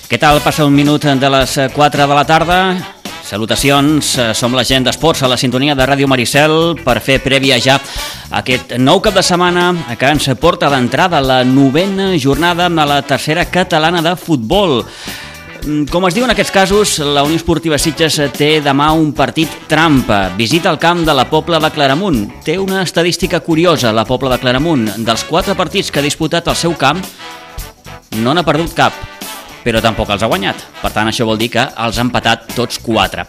Què tal? Passa un minut de les 4 de la tarda. Salutacions, som la gent d'Esports a la sintonia de Ràdio Maricel per fer prèvia ja aquest nou cap de setmana que ens porta d'entrada la 9a jornada de la tercera catalana de futbol. Com es diu en aquests casos, la Unió Esportiva Sitges té demà un partit trampa. Visita el camp de la Pobla de Claramunt. Té una estadística curiosa, la Pobla de Claramunt. Dels 4 partits que ha disputat al seu camp, no n'ha perdut cap, però tampoc els ha guanyat. Per tant, això vol dir que els ha empatat tots 4.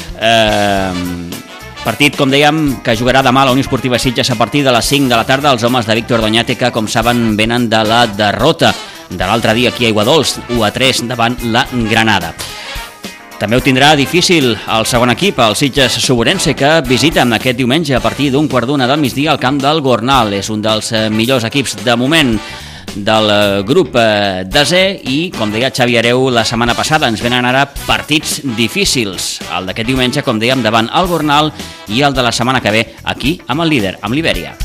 Partit, com dèiem, que jugarà demà la Unió Esportiva Sitges a partir de les 5 de la tarda. Els homes de Víctor Doñate, que, com saben, venen de la derrota de l'altre dia aquí a Aiguadols, 1-3 davant la Granada. També ho tindrà difícil el segon equip, el Sitges Suburense, que visita aquest diumenge a partir d'un 12:15 del migdia al camp del Gornal. És un dels millors equips de moment del grup desè i, com deia Xavi Hereu la setmana passada, ens venen ara partits difícils. El d'aquest diumenge, com dèiem, davant el Gornal, i el de la setmana que ve aquí amb el líder, amb l'Ibèria.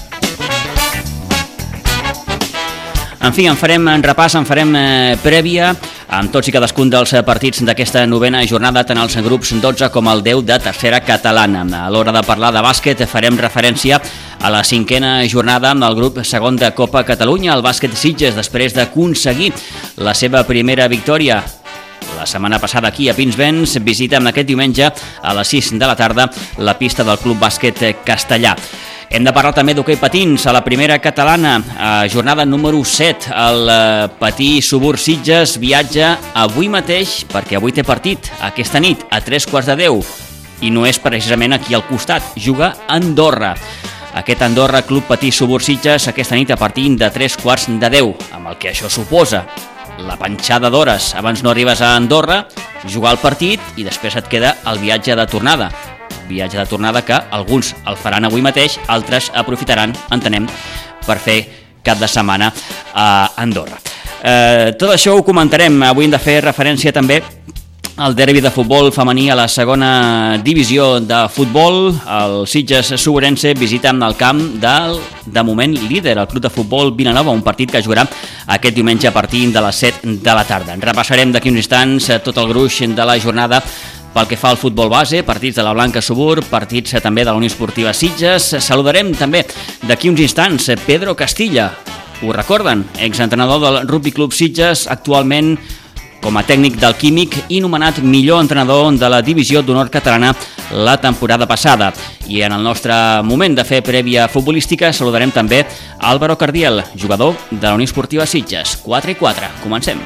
En fi, en farem repàs, en farem prèvia amb tots i cadascun dels partits d'aquesta 9a jornada, tant els grups 12 com el 10 de tercera catalana. A l'hora de parlar de bàsquet farem referència a la 5a jornada del grup segon de Copa Catalunya. El bàsquet Sitges, després d'aconseguir la seva primera victòria la setmana passada aquí a Pinsbens, visita aquest diumenge a les 6 de la tarda la pista del Club Bàsquet Castellà. Hem de parlar també d'hoquei patins a la primera catalana, jornada número 7. El Patí Subur Sitges viatja avui mateix, perquè avui té partit, aquesta nit, a 3:15, i no és precisament aquí al costat, juga a Andorra. Aquest Andorra Club Patí Subur Sitges aquesta nit a partir de 3:15, amb el que això suposa. La panxada d'hores. Abans no arribes a Andorra, jugar el partit i després et queda el viatge de tornada. Viatge de tornada que alguns el faran avui mateix, altres aprofitaran, entenem, per fer cap de setmana a Andorra. Tot això ho comentarem. Avui hem de fer referència també al derbi de futbol femení a la segona divisió de futbol. El Sitges Suburense visita el camp del, de moment, líder, el Club de Futbol Vilanova, un partit que jugarà aquest diumenge a partir de les 7 de la tarda. En repassarem d'aquí uns instants tot el gruix de la jornada pel que fa al futbol base, partits de la Blanca Subur, partits també de la Unió Esportiva Sitges. Saludarem també d'aquí uns instants Pedro Castilla, ho recorden? Exentrenador del Rugby Club Sitges, actualment com a tècnic del Químic i nomenat millor entrenador de la divisió d'honor catalana la temporada passada. I en el nostre moment de fer prèvia futbolística saludarem també Álvaro Cardiel, jugador de la Unió Esportiva Sitges. 4-4, comencem.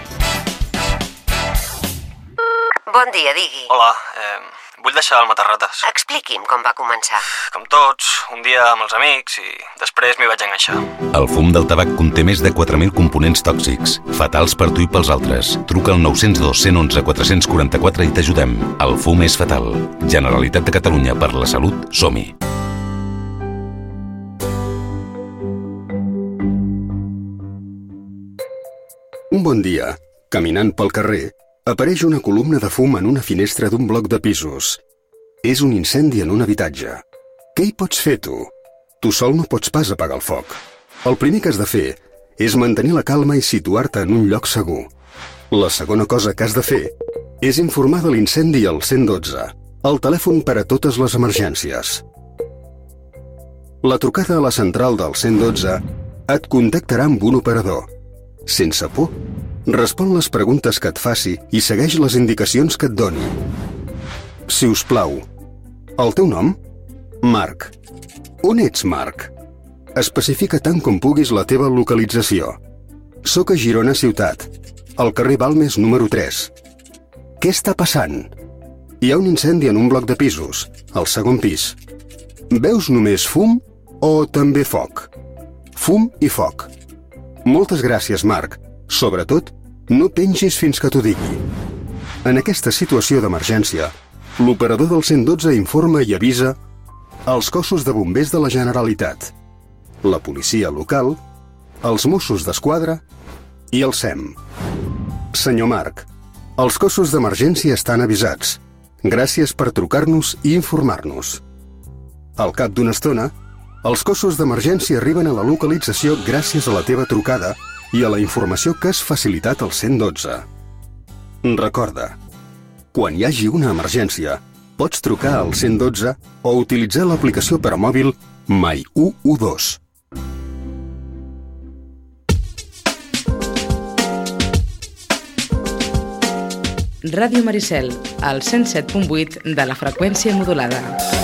Bon dia, digui. Hola, vull deixar el matarrates. Expliqui'm com va començar. Com tots, un dia amb els amics i després m'hi vaig enganxar. El fum del tabac conté més de 4.000 components tòxics, fatals per tu i pels altres. Truca al 902 111 444 i t'ajudem. El fum és fatal. Generalitat de Catalunya, per la salut, som-hi. Un bon dia, caminant pel carrer, apareix una columna de fum en una finestra d'un bloc de pisos. És un incendi en un habitatge. Què hi pots fer, tu? Tu sol no pots pas apagar el foc. El primer que has de fer és mantenir la calma i situar-te en un lloc segur. La segona cosa que has de fer és informar de l'incendi al 112, el telèfon per a totes les emergències. La trucada a la central del 112 et contactarà amb un operador. Sense por, respon les preguntes que et faci i segueix les indicacions que et doni. Si us plau, el teu nom? Marc. On ets, Marc? Especifica tant com puguis la teva localització. Soc a Girona Ciutat, al carrer Balmes número 3. Què està passant? Hi ha un incendi en un bloc de pisos, al segon pis. Veus només fum o també foc? Fum i foc. Moltes gràcies, Marc. Sobretot, no pengis fins que t'ho digui. En aquesta situació d'emergència, l'operador del 112 informa i avisa els cossos de bombers de la Generalitat, la policia local, els Mossos d'Esquadra i el SEM. Senyor Marc, els cossos d'emergència estan avisats. Gràcies per trucar-nos i informar-nos. Al cap d'una estona, els cossos d'emergència arriben a la localització gràcies a la teva trucada i a la informació que has facilitat al 112. Recorda, quan hi hagi una emergència, pots trucar al 112 o utilitzar l'aplicació per mòbil My 112. Ràdio Maricel, al 107.8 de la freqüència modulada.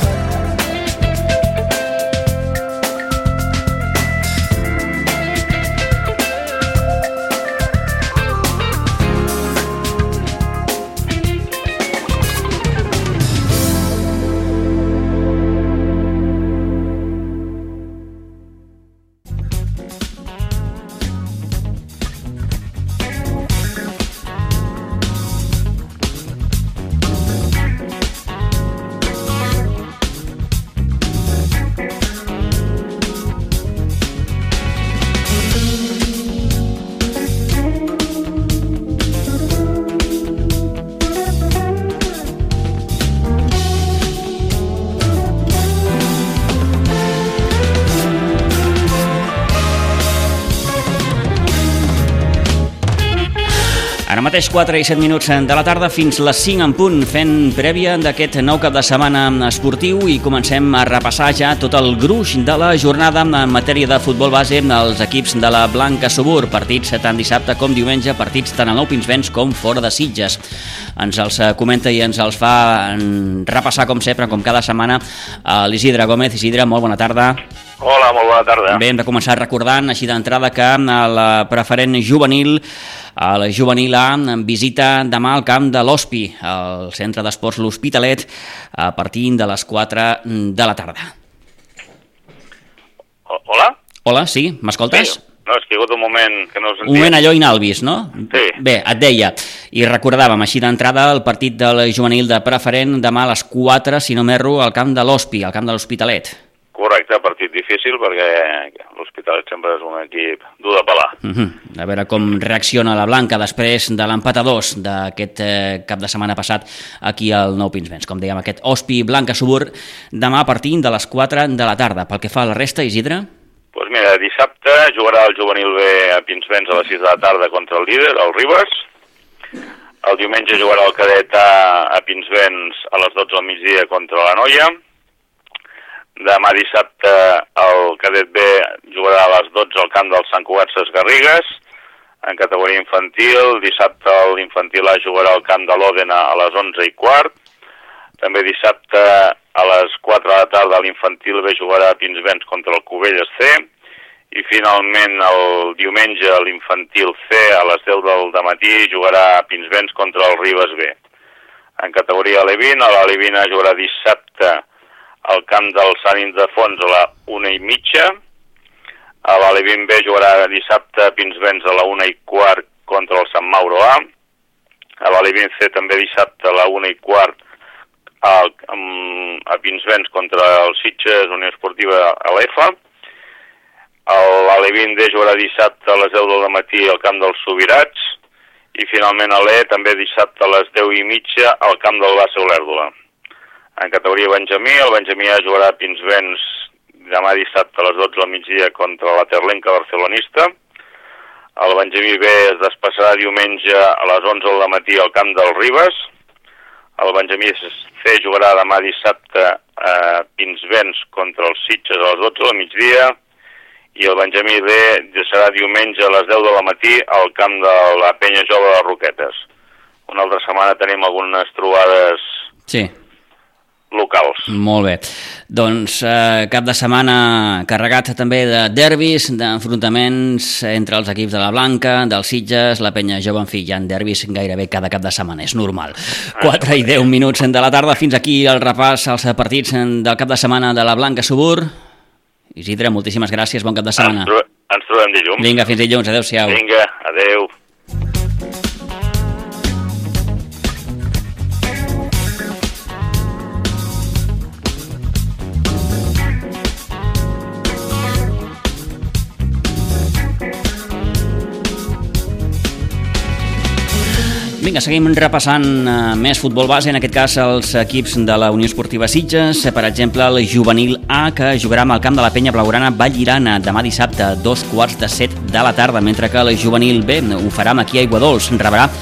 Ara mateix 4 i 7 minuts de la tarda fins les 5 en punt, fent prèvia d'aquest nou cap de setmana esportiu i comencem a repassar ja tot el gruix de la jornada en matèria de futbol base als equips de la Blanca Subur. Partits tant dissabte com diumenge, partits tant al Nou Pinsbens com fora de Sitges. Ens els comenta i ens els fa repassar com sempre, com cada setmana, l'Isidre Gómez. Isidre, molt bona tarda. Hola, molt bona tarda. Bé, hem de començar recordant així d'entrada que la preferent juvenil, la juvenil A, visita demà al camp de l'Hospi, al centre d'esports L'Hospitalet, a partir de les 4 de la tarda. Hola? Hola, sí, m'escoltes? Sí. No, és que hi ha hagut un moment que no us sentia. Un moment allò inalvis, no? Sí. Bé, et deia, i recordàvem així d'entrada el partit del juvenil de preferent demà a les 4, si no m'erro, al camp de l'Hospi, al camp de l'Hospitalet. Correcte, partit difícil perquè l'Hospitalet sempre és un equip dur de pelar. A veure com reacciona la Blanca després de l'empat a 2 d'aquest cap de setmana passat aquí al Nou Pinsbens. Com dèiem, aquest Hospi Blanca Subur demà a partir de les 4 de la tarda. Pel que fa a la resta, Isidre? Doncs mira, dissabte jugarà el juvenil B a Pinsbens a les 6 de la tarda contra el líder, el Ribes. El diumenge jugarà el cadet a Pinsbens a les 12 del migdia contra la Noia. Demà dissabte el cadet B jugarà a les 12 al camp del Sant Cugat Ses Garrigues, en categoria infantil. Dissabte l'infantil A jugarà al camp de l'Òdena a les 11:15. També dissabte a les 4 de la tarda l'infantil B jugarà a Pinsbens contra el Cubelles C. I finalment el diumenge l'infantil C a les 10 del dematí jugarà a Pinsbens contra el Ribes B. En categoria Alevin, a l'Alevina jugarà dissabte al camp del Sant Ildefons a la 1:30. A l'Alevin B jugarà dissabte a Pinsbens a la 1:15 contra el Sant Mauro A. A l'Alevin C també dissabte a la 1:15 a Pinsbens contra el Sitges Unió Esportiva a l'EFA. L'Alevin D jugarà dissabte a les 10 del matí al camp dels Subirats. I finalment a l'E també dissabte a les 10:30 al camp del Bassa Olèrdola. En categoria Benjamí, el Benjamí A jugarà a Pinsbens demà dissabte a les 12 del migdia contra la Terlenca barcelonista. El Benjamí B es desplaçarà diumenge a les 11 del matí al camp del Ribes. El Benjamí C jugarà demà dissabte a Pinsbens contra els Sitges a les 12 del migdia. I el Benjamí D serà diumenge a les 10 del matí al camp de la Penya Jove de les Roquetes. Una altra setmana tenim algunes trobades locals. Molt bé. Doncs cap de setmana carregat també de derbis, d'enfrontaments entre els equips de la Blanca, del Sitges, la Penya Jove, en fi, hi ha derbis gairebé cada cap de setmana, és normal. 4 i 10 minuts de la tarda, fins aquí el repàs als partits del cap de setmana de la Blanca Subur. Isidre, moltíssimes gràcies, bon cap de setmana. Ens trobem dilluns. Vinga, fins dilluns, adeu-siau. Vinga, adeu. Vinga, seguim repassant més futbol base, en aquest cas els equips de la Unió Esportiva Sitges, per exemple el juvenil A, que jugarà amb el camp de la Penya Blaugrana Vallirana demà dissabte a 6:45 de la tarda, mentre que el juvenil B ho farà aquí a Aiguadols, rebrà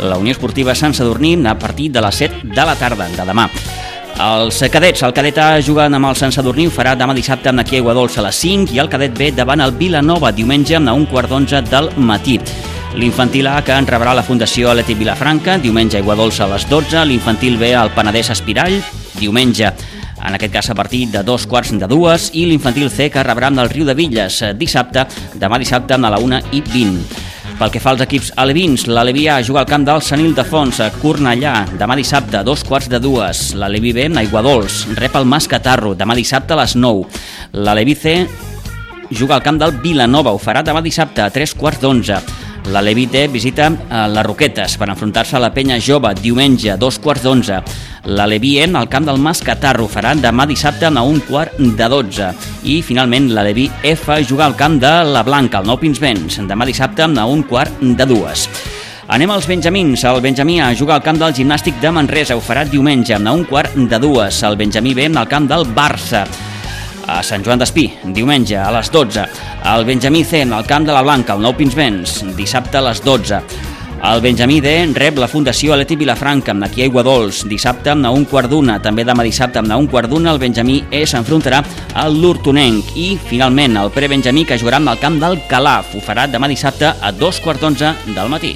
la Unió Esportiva Sant Sadurní a partir de les 7 de la tarda de demà. Els cadets, el cadet A jugant amb el Sant Sadurní ho farà demà dissabte aquí a Aiguadols a les 5 i el cadet B davant el Vilanova diumenge a 1:15 del matí. L'infantil A que en rebrà la Fundació Atlètic Vilafranca diumenge a Aiguadols a les 12, l'infantil B al Penedès Espirall diumenge en aquest cas a partir de 2:15 i l'infantil C que rebrà el Riu de Villes demà dissabte a la 1:20. Pel que fa als equips alevins, l'Aleví A juga al camp del Sant Ildefons a Cornellà demà dissabte a 2:15. L'Aleví B a Aiguadols rep el Mascatarro demà dissabte a les 9. L'Aleví C juga al camp del Vilanova, ho farà demà dissabte a 3:15. L'Aleví D visita les Roquetes per enfrontar-se a la Penya Jove diumenge a 2:15. L'Aleví E al camp del Mascatarro farà demà dissabte a 1:15. I finalment l'Aleví F juga al camp de la Blanca, el Nou Pinsbens, demà dissabte a 1:15. Anem als benjamins. El benjamí A juga al camp del Gimnàstic de Manresa, ho farà diumenge a 1:15. El benjamí B al camp del Barça a Sant Joan d'Espí, diumenge a les 12. El benjamí C al camp de la Blanca, el Nou Pinsbens, dissabte a les 12. El benjamí D rep la Fundació Atlètic Vilafranca aquí a Aiguadols, dissabte a 1:15. També demà dissabte a 1:15 el benjamí E s'enfrontarà al l'Hortonenc. I finalment el prebenjamí que jugarà al camp del Calaf, ho farà demà dissabte a 2:15 del matí.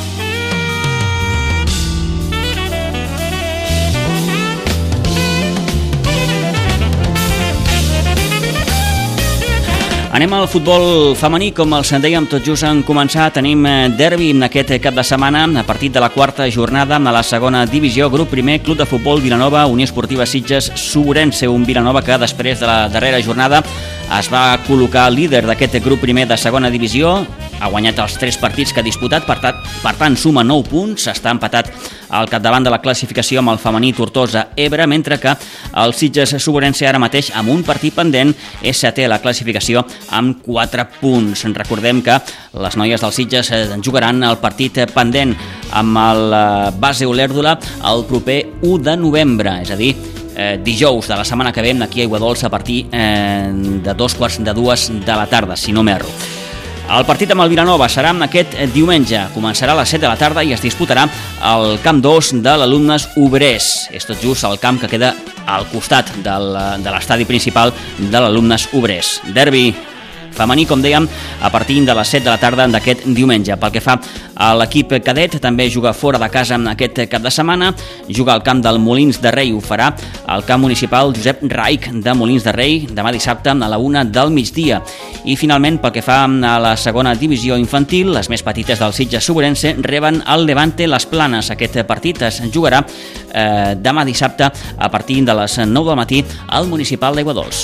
Anem al futbol femení, com els dèiem tot just en començar. Tenim derbi aquest cap de setmana a partir de la quarta jornada a la segona divisió, grup primer, Club de Futbol Vilanova, Unió Esportiva Sitges, Sobrense, un Vilanova que després de la darrera jornada es va col·locar líder d'aquest grup primer de segona divisió, ha guanyat els 3 partits que ha disputat, per tant suma 9 punts, està empatat al capdavant de la classificació amb el femení Tortosa-Ebre, mentre que el Sitges Sobrense ara mateix amb un partit pendent és setè a la classificació amb 4 punts. Recordem que les noies del Sitges jugaran el partit pendent amb el Base Olèrdola el proper 1 de novembre, és a dir, dijous de la setmana que ve aquí a Aiguadols a partir de 2:15 de la tarda, si no m'erro. El partit amb el Vilanova serà aquest diumenge, començarà a les 7 de la tarda i es disputarà al camp 2 de l'Alumnes Obrers. És tot just el camp que queda al costat de l'estadi principal de l'Alumnes Obrers. Derbi femení, com dèiem, a partir de les 7 de la tarda d'aquest diumenge. Pel que fa a l'equip cadet, també juga fora de casa aquest cap de setmana, juga al camp del Molins de Rei, ho farà al camp municipal Josep Raich de Molins de Rei demà dissabte a la 1 del migdia. I finalment, pel que fa a la segona divisió infantil, les més petites del Sitges Sobrense reben el Levante Les Planes. Aquest partit es jugarà demà dissabte a partir de les 9 del matí al municipal d'Aiguadols.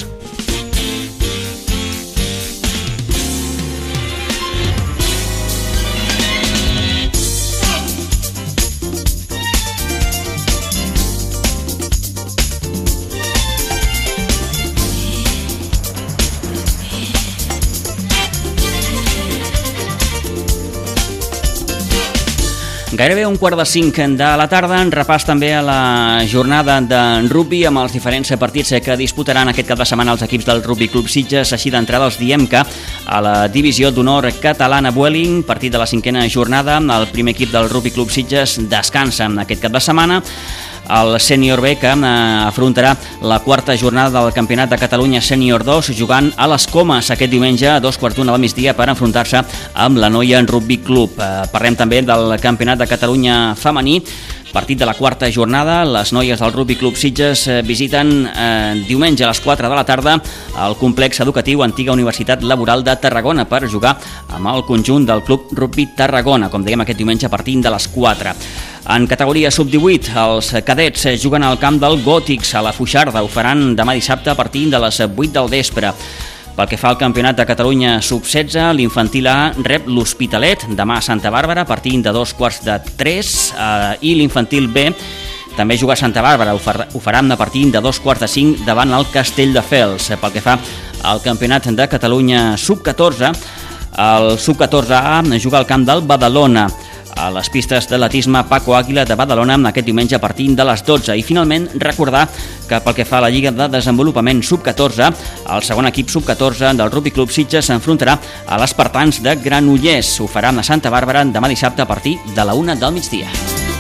Gairebé 4:45 de la tarda, en repàs també a la jornada de rugbi amb els diferents partits que disputaran aquest cap de setmana els equips del Rugby Club Sitges. Així d'entrada els diem que a la divisió d'honor catalana Vueling, partit de la 5a jornada, el primer equip del Rugby Club Sitges descansa aquest cap de setmana. El sènior B que afrontarà la quarta jornada del Campionat de Catalunya sènior 2 jugant a les Comes aquest diumenge a 2:15 del migdia per enfrontar-se amb la Noia Rugby Club. Parlem també del Campionat de Catalunya femení, partit de la quarta jornada. Les noies del Rugby Club Sitges visiten diumenge a les 4 de la tarda al complex educatiu Antiga Universitat Laboral de Tarragona per jugar amb el conjunt del Club Rugby Tarragona, com dèiem aquest diumenge a partir de les 4. En categoria sub-18, els cadets juguen al camp del Gòtics a la Foixarda. Ho faran demà dissabte a partir de les 8 del vespre. Pel que fa al Campionat de Catalunya sub-16, l'infantil A rep l'Hospitalet demà a Santa Bàrbara a partir de 2:15 i l'infantil B també juga a Santa Bàrbara, ho faran a partir de 2:45 davant el Castelldefels. Pel que fa al Campionat de Catalunya sub-14, el sub-14A juga al camp del Badalona. a les pistes d'atletisme Paco Àguila de Badalona aquest diumenge a partir de les 12. I finalment recordar que pel que fa a la Lliga de Desenvolupament Sub-14, el segon equip Sub-14 del Rugby Club Sitges s'enfrontarà a l'Espartans de Granollers. Ho farà a Santa Bàrbara demà dissabte a partir de la 1 del migdia.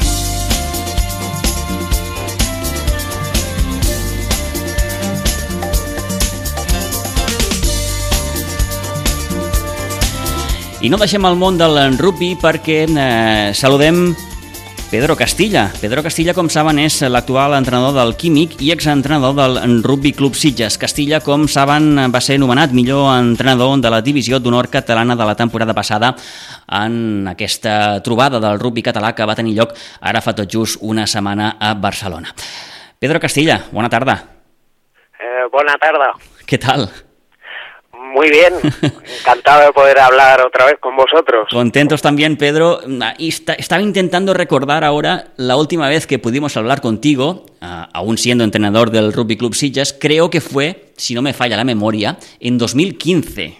I no deixem el món del rugby perquè saludem Pedro Castilla. Pedro Castilla, com saben, és l'actual entrenador del Químic i exentrenador del Rugby Club Sitges. Castilla, com saben, va ser nomenat millor entrenador de la divisió d'honor catalana de la temporada passada en aquesta trobada del rugby català que va tenir lloc ara fa tot just una setmana a Barcelona. Pedro Castilla, bona tarda. Buena tarde. ¿Qué tal? Muy bien, encantado de poder hablar otra vez con vosotros. Contentos también, Pedro. Y estaba intentando recordar ahora la última vez que pudimos hablar contigo, aún siendo entrenador del Rugby Club Sitges, creo que fue, si no me falla la memoria, en 2015.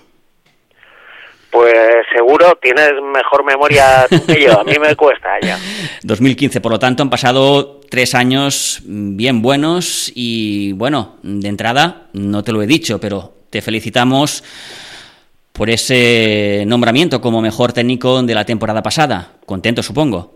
Pues seguro tienes mejor memoria tú que yo, a mí me cuesta ya. 2015, por lo tanto han pasado 3 años bien buenos y bueno, de entrada, no te lo he dicho, pero te felicitamos por ese nombramiento como mejor técnico de la temporada pasada. Contento, supongo.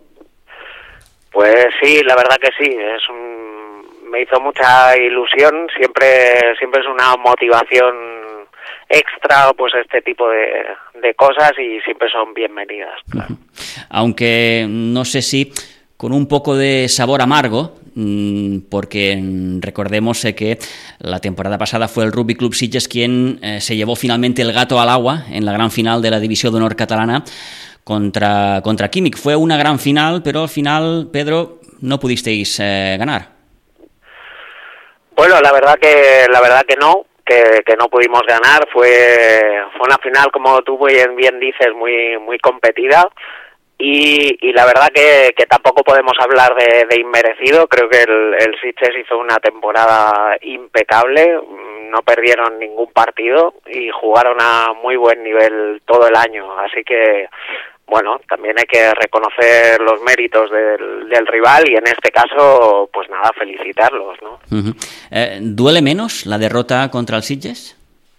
Pues sí, la verdad que sí. Me hizo mucha ilusión. Siempre es una motivación extra, pues este tipo de cosas, y siempre son bienvenidas. Claro. Aunque no sé si con un poco de sabor amargo, porque recordemos que la temporada pasada fue el Rugby Club Sitges quien se llevó finalmente el gato al agua en la gran final de la División d'Honor catalana contra Químic. Fue una gran final, pero al final, Pedro, no pudisteis ganar. Bueno, la verdad que no, que no pudimos ganar. Fue una final, como tú bien dices, muy competida. Y la verdad que tampoco podemos hablar de inmerecido. Creo que el Sitges hizo una temporada impecable, no perdieron ningún partido y jugaron a muy buen nivel todo el año. Así que, bueno, también hay que reconocer los méritos del rival y en este caso, pues nada, felicitarlos, ¿no? Uh-huh. ¿Duele menos la derrota contra el Sitges?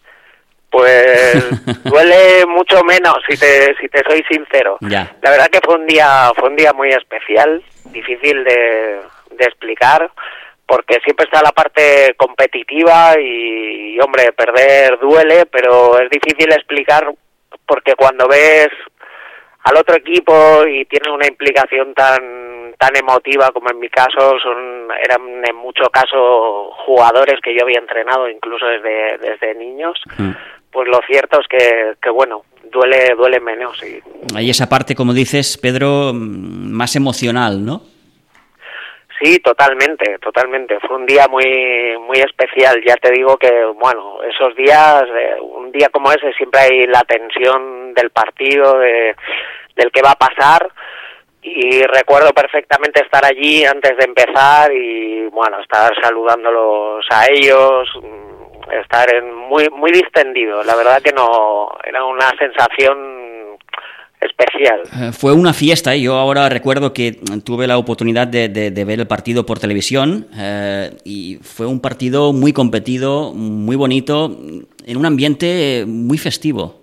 Pues duele mucho menos, si te soy sincero. Ya. La verdad que fue un día muy especial, difícil de explicar, porque siempre está la parte competitiva y hombre, perder duele, pero es difícil explicar porque cuando ves al otro equipo y tienen una implicación tan emotiva como en mi caso, eran en muchos casos jugadores que yo había entrenado incluso desde niños. Pues lo cierto es que bueno, duele menos. Sí. Hay esa parte, como dices, Pedro, más emocional, ¿no? Sí, totalmente. Fue un día muy especial. Ya te digo que, bueno, esos días, un día como ese, siempre hay la tensión del partido, del que va a pasar. Y recuerdo perfectamente estar allí antes de empezar y, bueno, estar saludándolos a ellos, estar muy distendido. La verdad que no, era una sensación especial. Fue una fiesta, yo ahora recuerdo que tuve la oportunidad de ver el partido por televisión y fue un partido muy competido, muy bonito, en un ambiente muy festivo.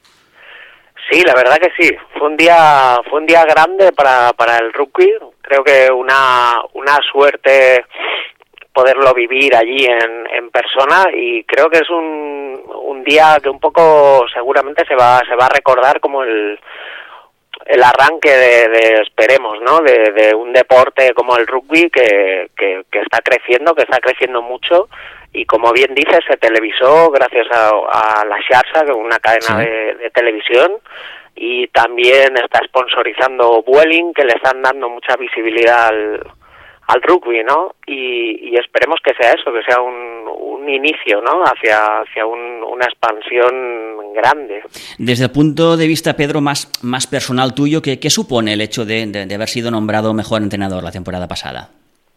Sí, la verdad que sí. Fue un día grande para el rugby. Creo que una suerte poderlo vivir allí en persona, y creo que es un día que un poco seguramente se va a recordar como el arranque de esperemos, ¿no? De un deporte como el rugby que está creciendo mucho, y como bien dices, se televisó gracias a la Xarxa, que es una cadena de televisión, y también está sponsorizando Vueling, que le están dando mucha visibilidad al rugby, ¿no? Y esperemos que sea eso, que sea un inicio, ¿no? Hacia una expansión grande. Desde el punto de vista, Pedro, más personal tuyo, ¿qué supone el hecho de haber sido nombrado mejor entrenador la temporada pasada?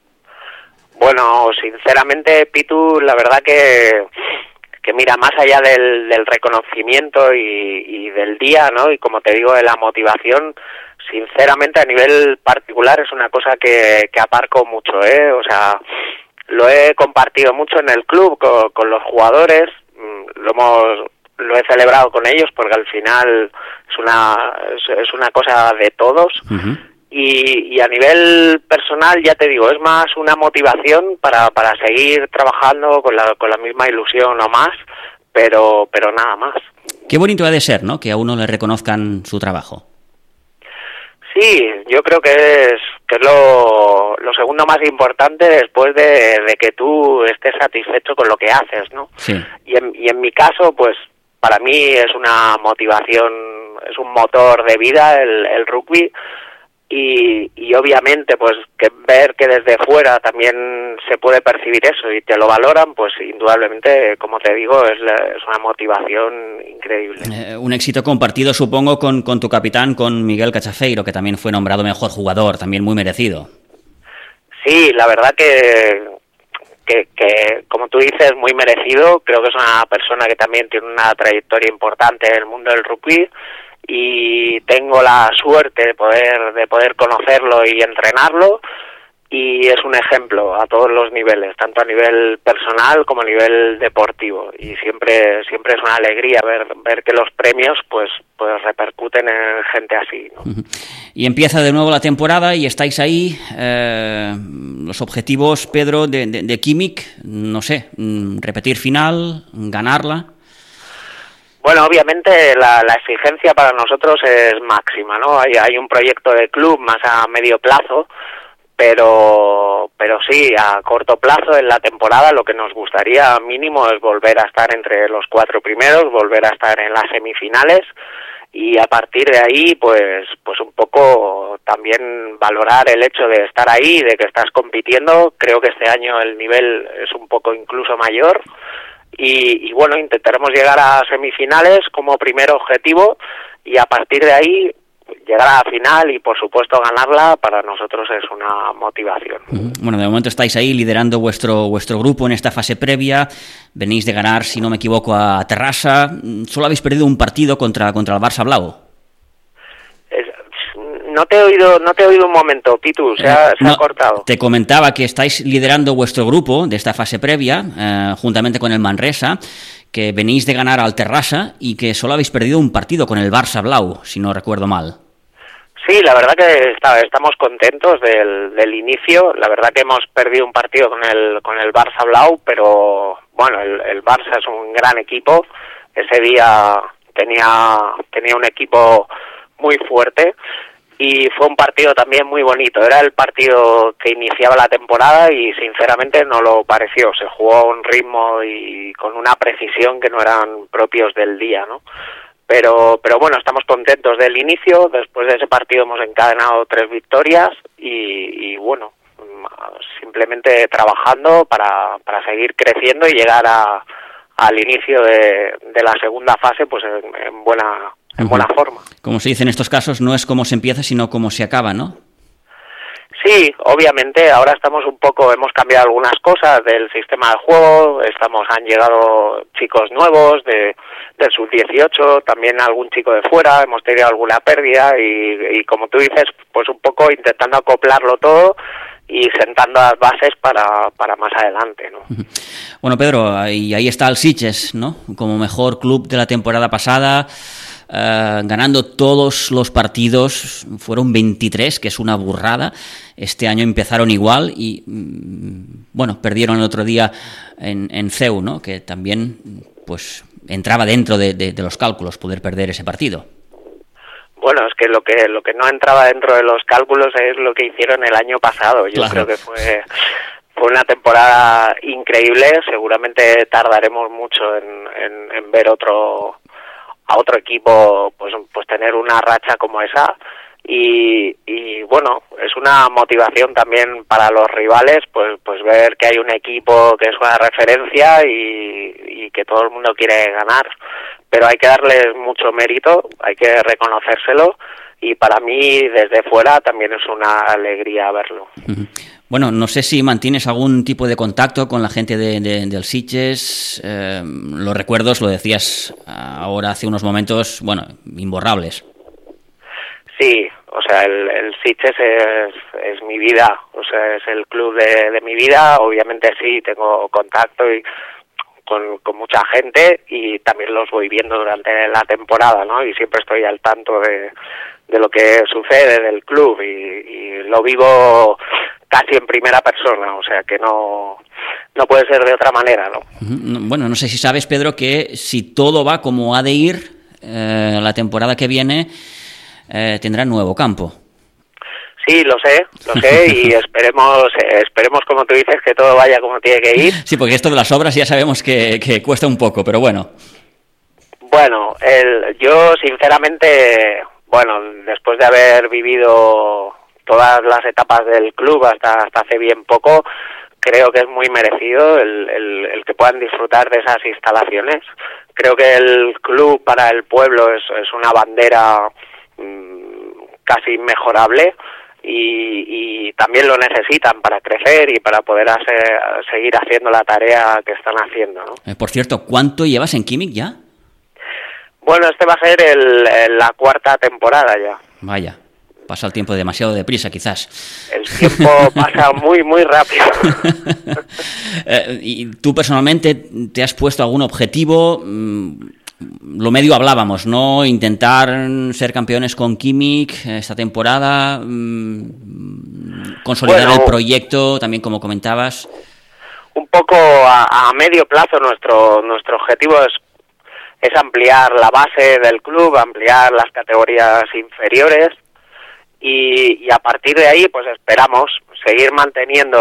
Bueno, sinceramente, Pitu, la verdad que mira, más allá del reconocimiento y del día, ¿no? Y como te digo, de la motivación, sinceramente a nivel particular es una cosa que aparco mucho, o sea, lo he compartido mucho en el club con los jugadores, lo he celebrado con ellos porque al final es una cosa de todos. Uh-huh. Y a nivel personal, ya te digo, es más una motivación para seguir trabajando con la misma ilusión o más, pero nada más. Qué bonito ha de ser, ¿no?, que a uno le reconozcan su trabajo. Sí, yo creo que es lo segundo más importante después de que tú estés satisfecho con lo que haces, ¿no? Sí. Y en mi caso, pues para mí es una motivación, es un motor de vida el rugby. Y obviamente pues que ver que desde fuera también se puede percibir eso y te lo valoran, pues indudablemente, como te digo, es una motivación increíble. Un éxito compartido, supongo, con tu capitán, con Miguel Cachafeiro, que también fue nombrado mejor jugador, también muy merecido. Sí, la verdad que como tú dices, muy merecido. Creo que es una persona que también tiene una trayectoria importante en el mundo del rugby, y tengo la suerte de poder conocerlo y entrenarlo, y es un ejemplo a todos los niveles, tanto a nivel personal como a nivel deportivo, y siempre es una alegría ver que los premios pues repercuten en gente así, ¿no? Y empieza de nuevo la temporada y estáis ahí. Los objetivos, Pedro, de Químic, no sé, repetir final, ganarla. Bueno, obviamente la exigencia para nosotros es máxima, ¿no? Hay un proyecto de club más a medio plazo, pero sí, a corto plazo en la temporada lo que nos gustaría mínimo es volver a estar entre los 4 primeros, volver a estar en las semifinales, y a partir de ahí pues un poco también valorar el hecho de estar ahí, de que estás compitiendo. Creo que este año el nivel es un poco incluso mayor. Y bueno, intentaremos llegar a semifinales como primer objetivo, y a partir de ahí llegar a la final y por supuesto ganarla para nosotros es una motivación. Bueno, de momento estáis ahí liderando vuestro grupo en esta fase previa. Venís de ganar, si no me equivoco, a Terrassa. Solo habéis perdido un partido contra el Barça Blau. No te he oído un momento, Pitu, se ha cortado. Te comentaba que estáis liderando vuestro grupo de esta fase previa, juntamente con el Manresa, que venís de ganar al Terrassa y que solo habéis perdido un partido con el Barça Blau, si no recuerdo mal. Sí, la verdad que estamos contentos del inicio. La verdad que hemos perdido un partido con el Barça Blau, pero bueno, el Barça es un gran equipo. Ese día tenía un equipo muy fuerte. Y fue un partido también muy bonito. Era el partido que iniciaba la temporada y sinceramente no lo pareció. Se jugó a un ritmo y con una precisión que no eran propios del día, ¿no? Pero bueno, estamos contentos del inicio. Después de ese partido hemos encadenado 3 victorias y bueno, simplemente trabajando para seguir creciendo y llegar al inicio de la segunda fase pues en buena forma. Como se dice en estos casos, no es cómo se empieza, sino cómo se acaba, ¿no? Sí, obviamente, ahora hemos cambiado algunas cosas del sistema de juego, han llegado chicos nuevos del sub-18, también algún chico de fuera, hemos tenido alguna pérdida y como tú dices, pues un poco intentando acoplarlo todo y sentando las bases para más adelante, ¿no? Bueno, Pedro, y ahí está el Sitges, ¿no? Como mejor club de la temporada pasada, ganando todos los partidos, fueron 23, que es una burrada. Este año empezaron igual y, bueno, perdieron el otro día en CEU, ¿no? Que también, pues, entraba dentro de los cálculos poder perder ese partido. Bueno, es que lo que no entraba dentro de los cálculos es lo que hicieron el año pasado. Yo creo que fue una temporada increíble. Seguramente tardaremos mucho en ver a otro equipo pues tener una racha como esa. Y bueno, es una motivación también para los rivales pues ver que hay un equipo que es una referencia y que todo el mundo quiere ganar. Pero hay que darles mucho mérito, hay que reconocérselo, y para mí desde fuera también es una alegría verlo. Bueno, no sé si mantienes algún tipo de contacto con la gente del Sitges. Los recuerdos, lo decías ahora hace unos momentos, bueno, imborrables. Sí, o sea, el Sitges es mi vida, o sea, es el club de mi vida. Obviamente sí, tengo contacto y con mucha gente y también los voy viendo durante la temporada, ¿no? Y siempre estoy al tanto de lo que sucede del club y lo vivo casi en primera persona, o sea que no puede ser de otra manera, ¿no? Bueno, no sé si sabes, Pedro, que si todo va como ha de ir, la temporada que viene tendrá nuevo campo. Sí, lo sé, y esperemos, como tú dices, que todo vaya como tiene que ir. Sí, porque esto de las obras ya sabemos que cuesta un poco, pero bueno. Bueno, yo sinceramente, después de haber vivido todas las etapas del club hasta hace bien poco, creo que es muy merecido el que puedan disfrutar de esas instalaciones. Creo que el club para el pueblo es una bandera casi inmejorable. Y también lo necesitan para crecer y para poder seguir haciendo la tarea que están haciendo, ¿no? Por cierto, ¿cuánto llevas en Químic ya? Bueno, este va a ser la 4ª temporada ya. Vaya, pasa el tiempo demasiado deprisa, quizás. El tiempo pasa muy, muy rápido. ¿Y tú personalmente te has puesto algún objetivo? Lo medio hablábamos, ¿no? Intentar ser campeones con Químic esta temporada, consolidar el proyecto, también como comentabas. Un poco a medio plazo nuestro objetivo es ampliar la base del club, ampliar las categorías inferiores y a partir de ahí pues esperamos seguir manteniendo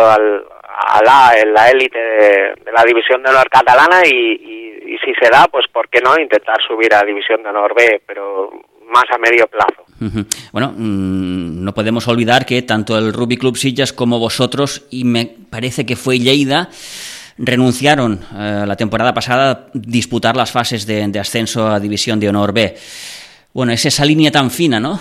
en la élite de la División de Honor catalana y si se da, pues por qué no intentar subir a División de Honor B, pero más a medio plazo. Bueno, no podemos olvidar que tanto el Rugby Club Sitges como vosotros, y me parece que fue Lleida, renunciaron la temporada pasada a disputar las fases de ascenso a División de Honor B. Bueno, es esa línea tan fina, ¿no?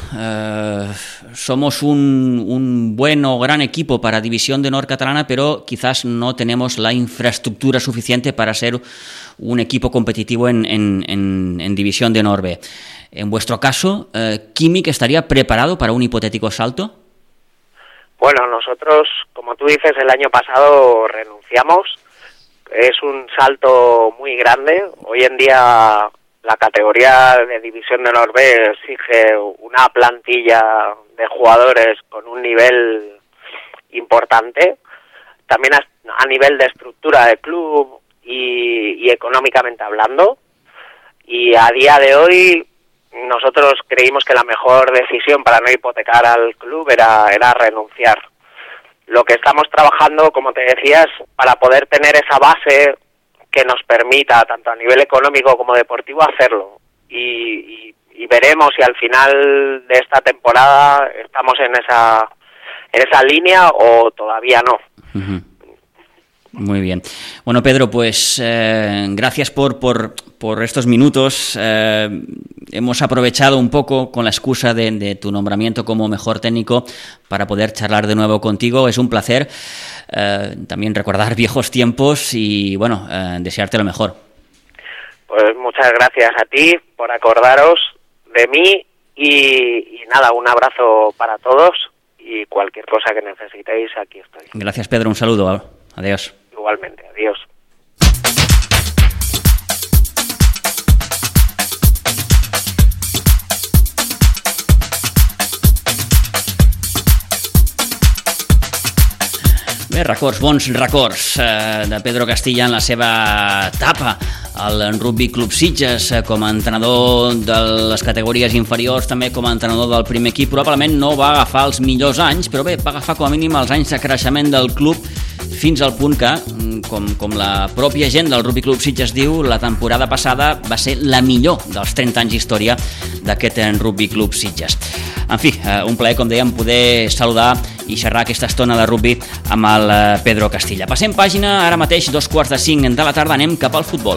Somos un buen o gran equipo para División de Honor catalana, pero quizás no tenemos la infraestructura suficiente para ser un equipo competitivo en División de Honor B. En vuestro caso, ¿Químic estaría preparado para un hipotético salto? Bueno, nosotros, como tú dices, el año pasado renunciamos. Es un salto muy grande. Hoy en día la categoría de División de Honor B exige una plantilla de jugadores con un nivel importante, también a nivel de estructura de club y económicamente hablando. Y a día de hoy nosotros creímos que la mejor decisión para no hipotecar al club era renunciar. Lo que estamos trabajando, como te decía, es para poder tener esa base que nos permita, tanto a nivel económico como deportivo, hacerlo. Y veremos si al final de esta temporada estamos en esa línea o todavía no. Uh-huh. Muy bien. Bueno, Pedro, pues gracias por estos minutos. Hemos aprovechado un poco con la excusa de tu nombramiento como mejor técnico para poder charlar de nuevo contigo. Es un placer también recordar viejos tiempos y, bueno, desearte lo mejor. Pues muchas gracias a ti por acordaros de mí y nada, un abrazo para todos y cualquier cosa que necesitéis, aquí estoy. Gracias, Pedro. Un saludo. Adiós. Igualmente, adiós. Bé, bons records de Pedro Castilla en la seva etapa al Rugby Club Sitges com a entrenador de les categories inferiors, també com a entrenador del primer equip. Probablement no va agafar els millors anys, però bé, va agafar com a mínim els anys de creixement del club fins al punt que, com la pròpia gent del Rugby Club Sitges diu, la temporada passada va ser la millor dels 30 anys d'història d'aquest Rugby Club Sitges. En fi, un plaer, com dèiem, poder saludar i xerrar aquesta estona de rugby amb el Pedro Castilla. Passem pàgina, ara mateix 4:45 de la tarda, anem cap al futbol.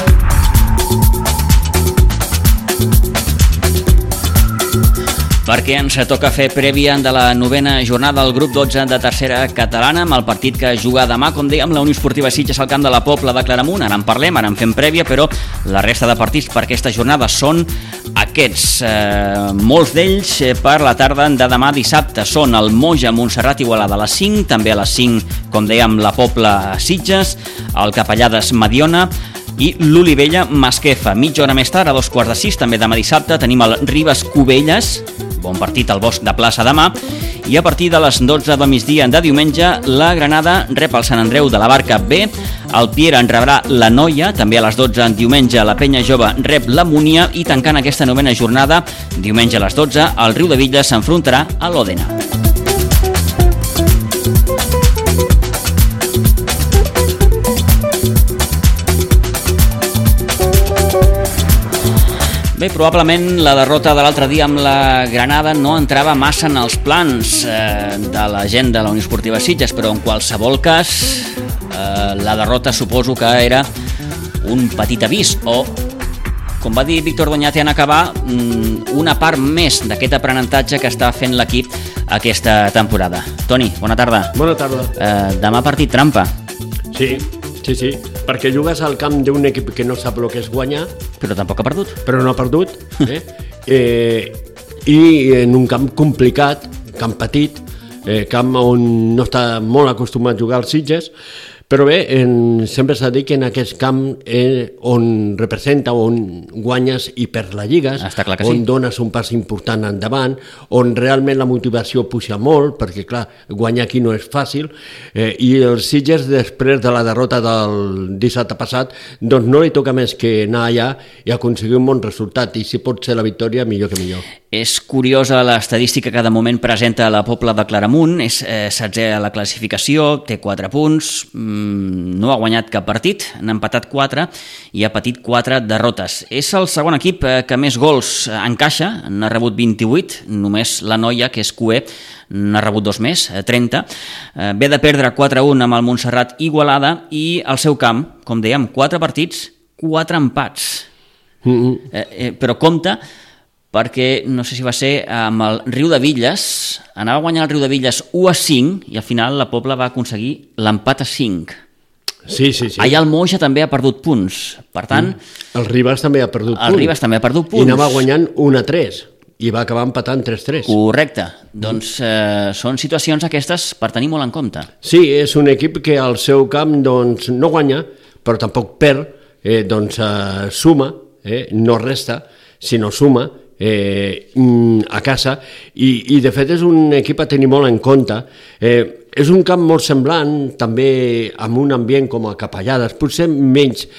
Perquè ens toca fer prèvia de la 9ª jornada del grup 12 de tercera catalana amb el partit que juga demà, com dèiem, la Unió Esportiva Sitges al camp de la Pobla de Claramunt. Ara en parlem, ara en fem prèvia, però la resta de partits per aquesta jornada són a Aquests, molts d'ells per la tarda de demà dissabte, són el Moja Montserrat Igualada a les 5, també a les 5, com dèiem, la Pobla Sitges, el Capellades Mediona i l'Olivella Masquefa. Mitja hora més tard, a 5:15, també demà dissabte, tenim el Ribes Cubelles, bon partit al Bosc de Plaça demà, i a partir de les 12 del migdia de diumenge, la Granada rep el Sant Andreu de la Barca B, el Piera en rebrà la Noia, també a les 12 en diumenge la Penya Jove rep la Múnia, i tancant aquesta novena jornada, diumenge a les 12, el Riudebitlles s'enfrontarà a l'Òdena. Bé, probablement la derrota de l'altre dia amb la Granada no entrava massa en els plans de la gent de la Unió Esportiva Sitges, però en qualsevol cas la derrota suposo que era un petit avís, o, com va dir Víctor Doñate en acabar, una part més d'aquest aprenentatge que està fent l'equip aquesta temporada. Toni, bona tarda. Bona tarda. Demà partit trampa. Sí, perquè jugues al camp d'un equip que no sap el que és guanyar, però tampoc ha perdut. Però no ha perdut, i en un camp complicat, camp petit, camp on no està molt acostumat a jugar als Sitges, però bé, sempre s'ha dit que en aquest camp on representa, on guanyes i perds la lligues, on dones un pas important endavant, on realment la motivació puja molt, perquè clar, guanyar aquí no és fàcil, i els Sitges, després de la derrota del dissabte passat, doncs no li toca més que anar allà i aconseguir un bon resultat, i si pot ser la victòria, millor que millor. És curiosa l'estadística que de moment presenta la Pobla de Claramunt, és 16è a la classificació, té 4 punts, no ha guanyat cap partit, n'ha empatat 4 i ha patit 4 derrotes. És el segon equip que més gols encaixa, n'ha rebut 28, només la Noia, que és QE, n'ha rebut 2 més, 30. Ve de perdre 4-1 amb el Montserrat Igualada i al seu camp, com dèiem, 4 partits, 4 empats. Però compte, perquè no sé si va ser amb el Riudebitlles, anava a guanyar el Riudebitlles 1-5 i al final la Pobla va aconseguir l'empat a 5. Sí. Allà el Moja també ha perdut punts, per tant... El Ribes també ha perdut punts. El Ribes també ha perdut punts. I anava guanyant 1-3 i va acabar empatant 3-3. Correcte. Doncs són situacions aquestes per tenir molt en compte. Sí, és un equip que al seu camp doncs, no guanya, però tampoc perd, doncs suma, no resta, sinó suma, a casa, i de fet és un equip a tenir molt en compte. És un camp molt semblant, també amb un ambient com a Capellades, potser menys,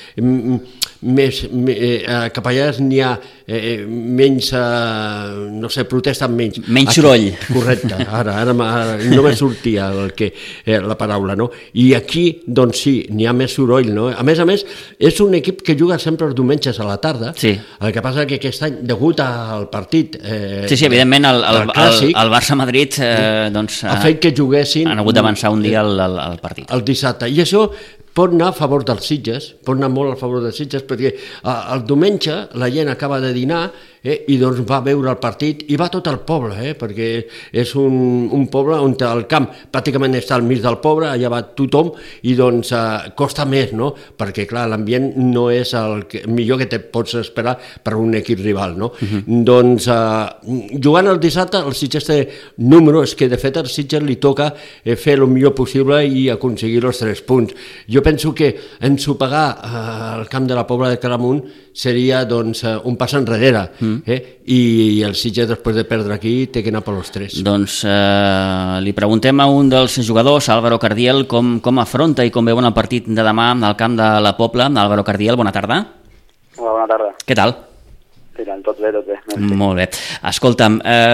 a Capellades n'hi ha menys, no sé, protesten menys. Menys soroll. Correcte, ara no me sortia la paraula, no? I aquí, doncs sí, n'hi ha més soroll, no? A més, és un equip que juga sempre els diumenges a la tarda, sí. El que passa que aquest any, degut al partit... Sí, evidentment, el Barça-Madrid doncs, ha fet que juguessin... Han hagut d'avançar un dia el partit. El dissabte, i això pot anar a favor dels Sitges, pot anar molt a favor dels Sitges, perquè el diumenge la gent acaba de dinar i doncs va veure el partit i va tot el poble, perquè és un poble on el camp pràcticament està al mig del poble, allà va tothom i doncs costa més, no? Perquè clar, l'ambient no és el millor que te pots esperar per un equip rival, no? Doncs jugant el dissabte el Sitges té números que de fet al Sitges li toca fer el millor possible i aconseguir els 3 punts. Jo penso que ensopegar el camp de la Pobla de Claramunt seria doncs un pas enrere, i el Sitges després de perdre aquí té que anar per els 3. Doncs li preguntem a un dels jugadors, Álvaro Cardiel, com afronta i com veu el partit de demà al camp de la Pobla. Álvaro Cardiel, bona tarda. Hola, bona tarda. Què tal? Tot bé. Molt bé. Escolta'm,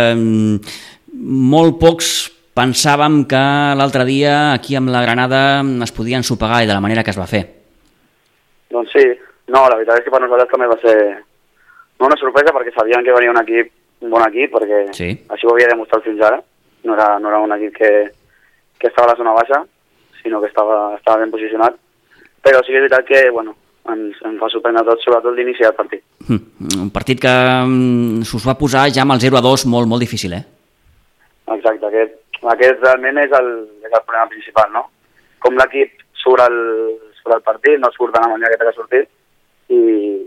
molt pocs pensàvem que l'altre dia aquí amb la Granada es podien ensopegar i de la manera que es va fer. Doncs sí, no, la veritat és que per nosaltres també va ser una sorpresa perquè sabíem que venia un bon equip, perquè sí. Així ho havia demostrat fins ara. No era un equip que estava a la zona baixa, sinó que estava ben posicionat. Però sí que és veritat que, ens va sorprendre tot, sobretot l'inici del partit. Un partit que s'us va posar ja amb el 0-2 molt, molt difícil, Exacte, aquest realment és el problema principal, no? Com l'equip surt el partit, no surt de la manera que té que sortir,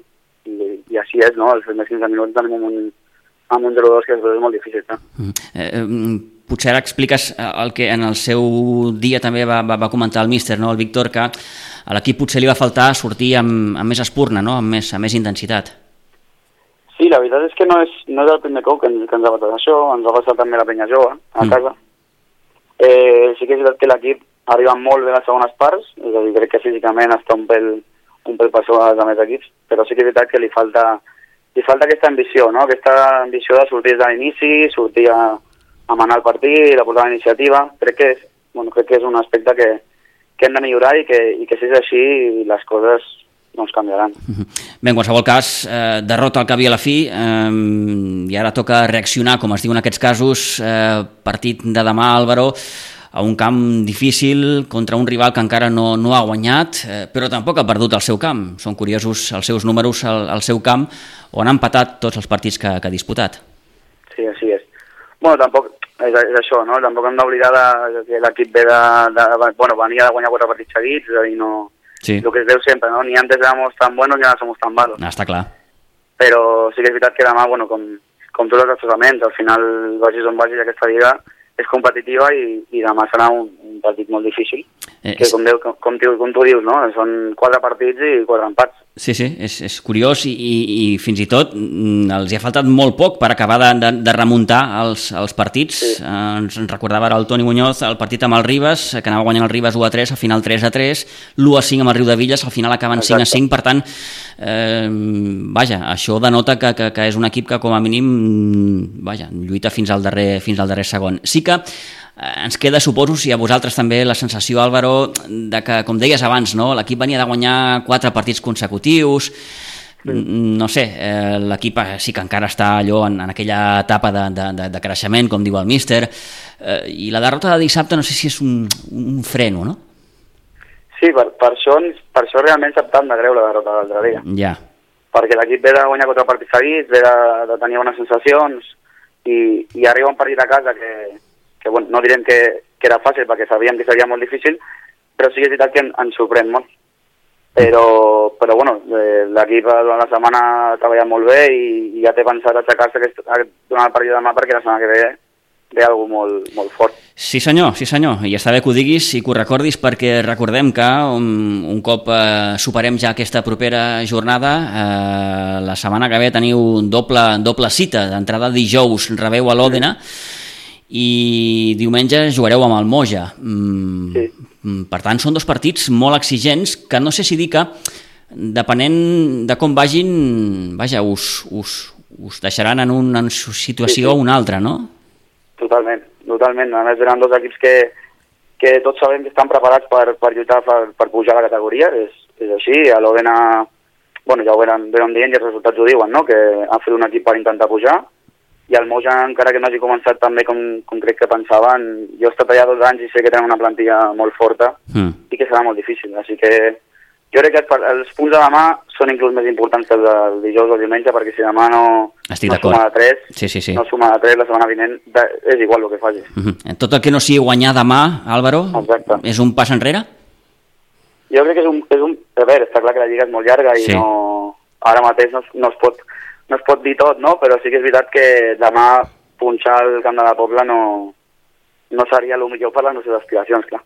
i així és, no? Els primers 15 minuts tenim amb un 0-2 que després és molt difícil, no? Potser ara expliques el que en el seu dia també va comentar el míster, no? El Víctor, que a l'equip potser li va faltar sortir amb més espurna, no? amb més intensitat. Sí, la veritat és que no és el primer cop que ens ha passat això, ens ha passat també la penya jove a casa. Sí que és veritat que l'equip arriba molt bé a les segones parts, és a dir, crec que físicament està un pèl per sobre dels altres equips, però sí que és veritat que li falta aquesta ambició, no? Aquesta ambició de sortir des de l'inici, sortir a manar el partit, a portar la iniciativa. Crec que és un aspecte que hem de millorar i que si és així les coses no ens canviaran. Bé, en qualsevol cas, derrota al cap i a la fi, i ara toca reaccionar, com es diu en aquests casos, partit de demà, Álvaro, a un camp difícil contra un rival que encara no ha guanyat, però tampoc ha perdut el seu camp. Són curiosos els seus números al seu camp, on han empatat tots els partits que ha disputat. Sí, així és. Bueno, tampoc és això, no? Tampoc hem d'oblidar que l'equip venia de guanyar 4 partits seguits, és a dir, no... Sí. Lo que es veu sempre, ¿no? Ni antes éramos tan buenos ni ahora somos tan malos. Està clar. Però sí que és veritat que demà, com tots els assessaments, al final, vagis on vagis, aquesta lliga és competitiva i demà serà un partit molt difícil. Que com tu dius, no? Són 4 partits i 4 empats. Sí, és curiós i fins i tot els hi ha faltat molt poc per acabar de remuntar els partits. Sí. Ens recordava ara el Toni Muñoz el partit amb el Ribes, que anava guanyant el Ribes 1-3, al final 3-3, l'1-5 amb el Riudevilles, al final acaben 5-5, per tant, això denota que és un equip que com a mínim lluita fins al darrer segon. Sí que ens queda, suposo, si a vosaltres també la sensació, Álvaro, de que, com deies abans, no? L'equip venia de guanyar 4 partits consecutius, no sé, l'equip sí que encara està allò en aquella etapa de creixement, com diu el míster, i la derrota de dissabte no sé si és un freno, no? Sí, per això realment s'ha optat de greu la derrota de l'altre dia. Ja. Perquè l'equip ve de guanyar 4 partits seguits, ve de tenir bones sensacions, i arriba un partit a casa que no direm que era fàcil perquè sabíem que seria molt difícil, però sí que és veritat que ens sorprèn molt. Però l'equip durant la setmana ha treballat molt bé i ja té pensat aixecar-se durant el partit de demà perquè la setmana que ve algo molt, molt fort. Sí senyor, i està bé que ho diguis i que ho recordis, perquè recordem que un cop superem ja aquesta propera jornada, la setmana que ve teniu doble cita. D'entrada dijous rebeu a l'Òdena i diumenge jugareu amb el Moja. Sí. Per tant, són 2 partits molt exigents que no sé si dir que, depenent de com vagin, us deixaran en una situació o una altra, no? Totalment. A més, eren 2 equips que tots sabem que estan preparats per lluitar per pujar a la categoria. És així. A l'Òdena, ja ho venen dient i els resultats ho diuen, no? Que han fet un equip per intentar pujar. I el Moja, encara que no hagi començat també com crec que pensaven, jo he estat allà 2 anys i sé que tenen una plantilla molt forta i que serà molt difícil. Així que jo crec que els punts de demà són inclús més importants que els del dijous o el diumenge, perquè si demà no suma de 3, no suma de 3 la setmana vinent, és igual el que facis. Tot el que no sigui guanyar demà, Álvaro, és un pas enrere? Jo crec que és un... A veure, està clar que la lliga és molt llarga i ara mateix no es pot dir tot, no? Però sí que és veritat que demà punxar el camp de la Pobla no seria el millor per les nostres aspiracions, clar.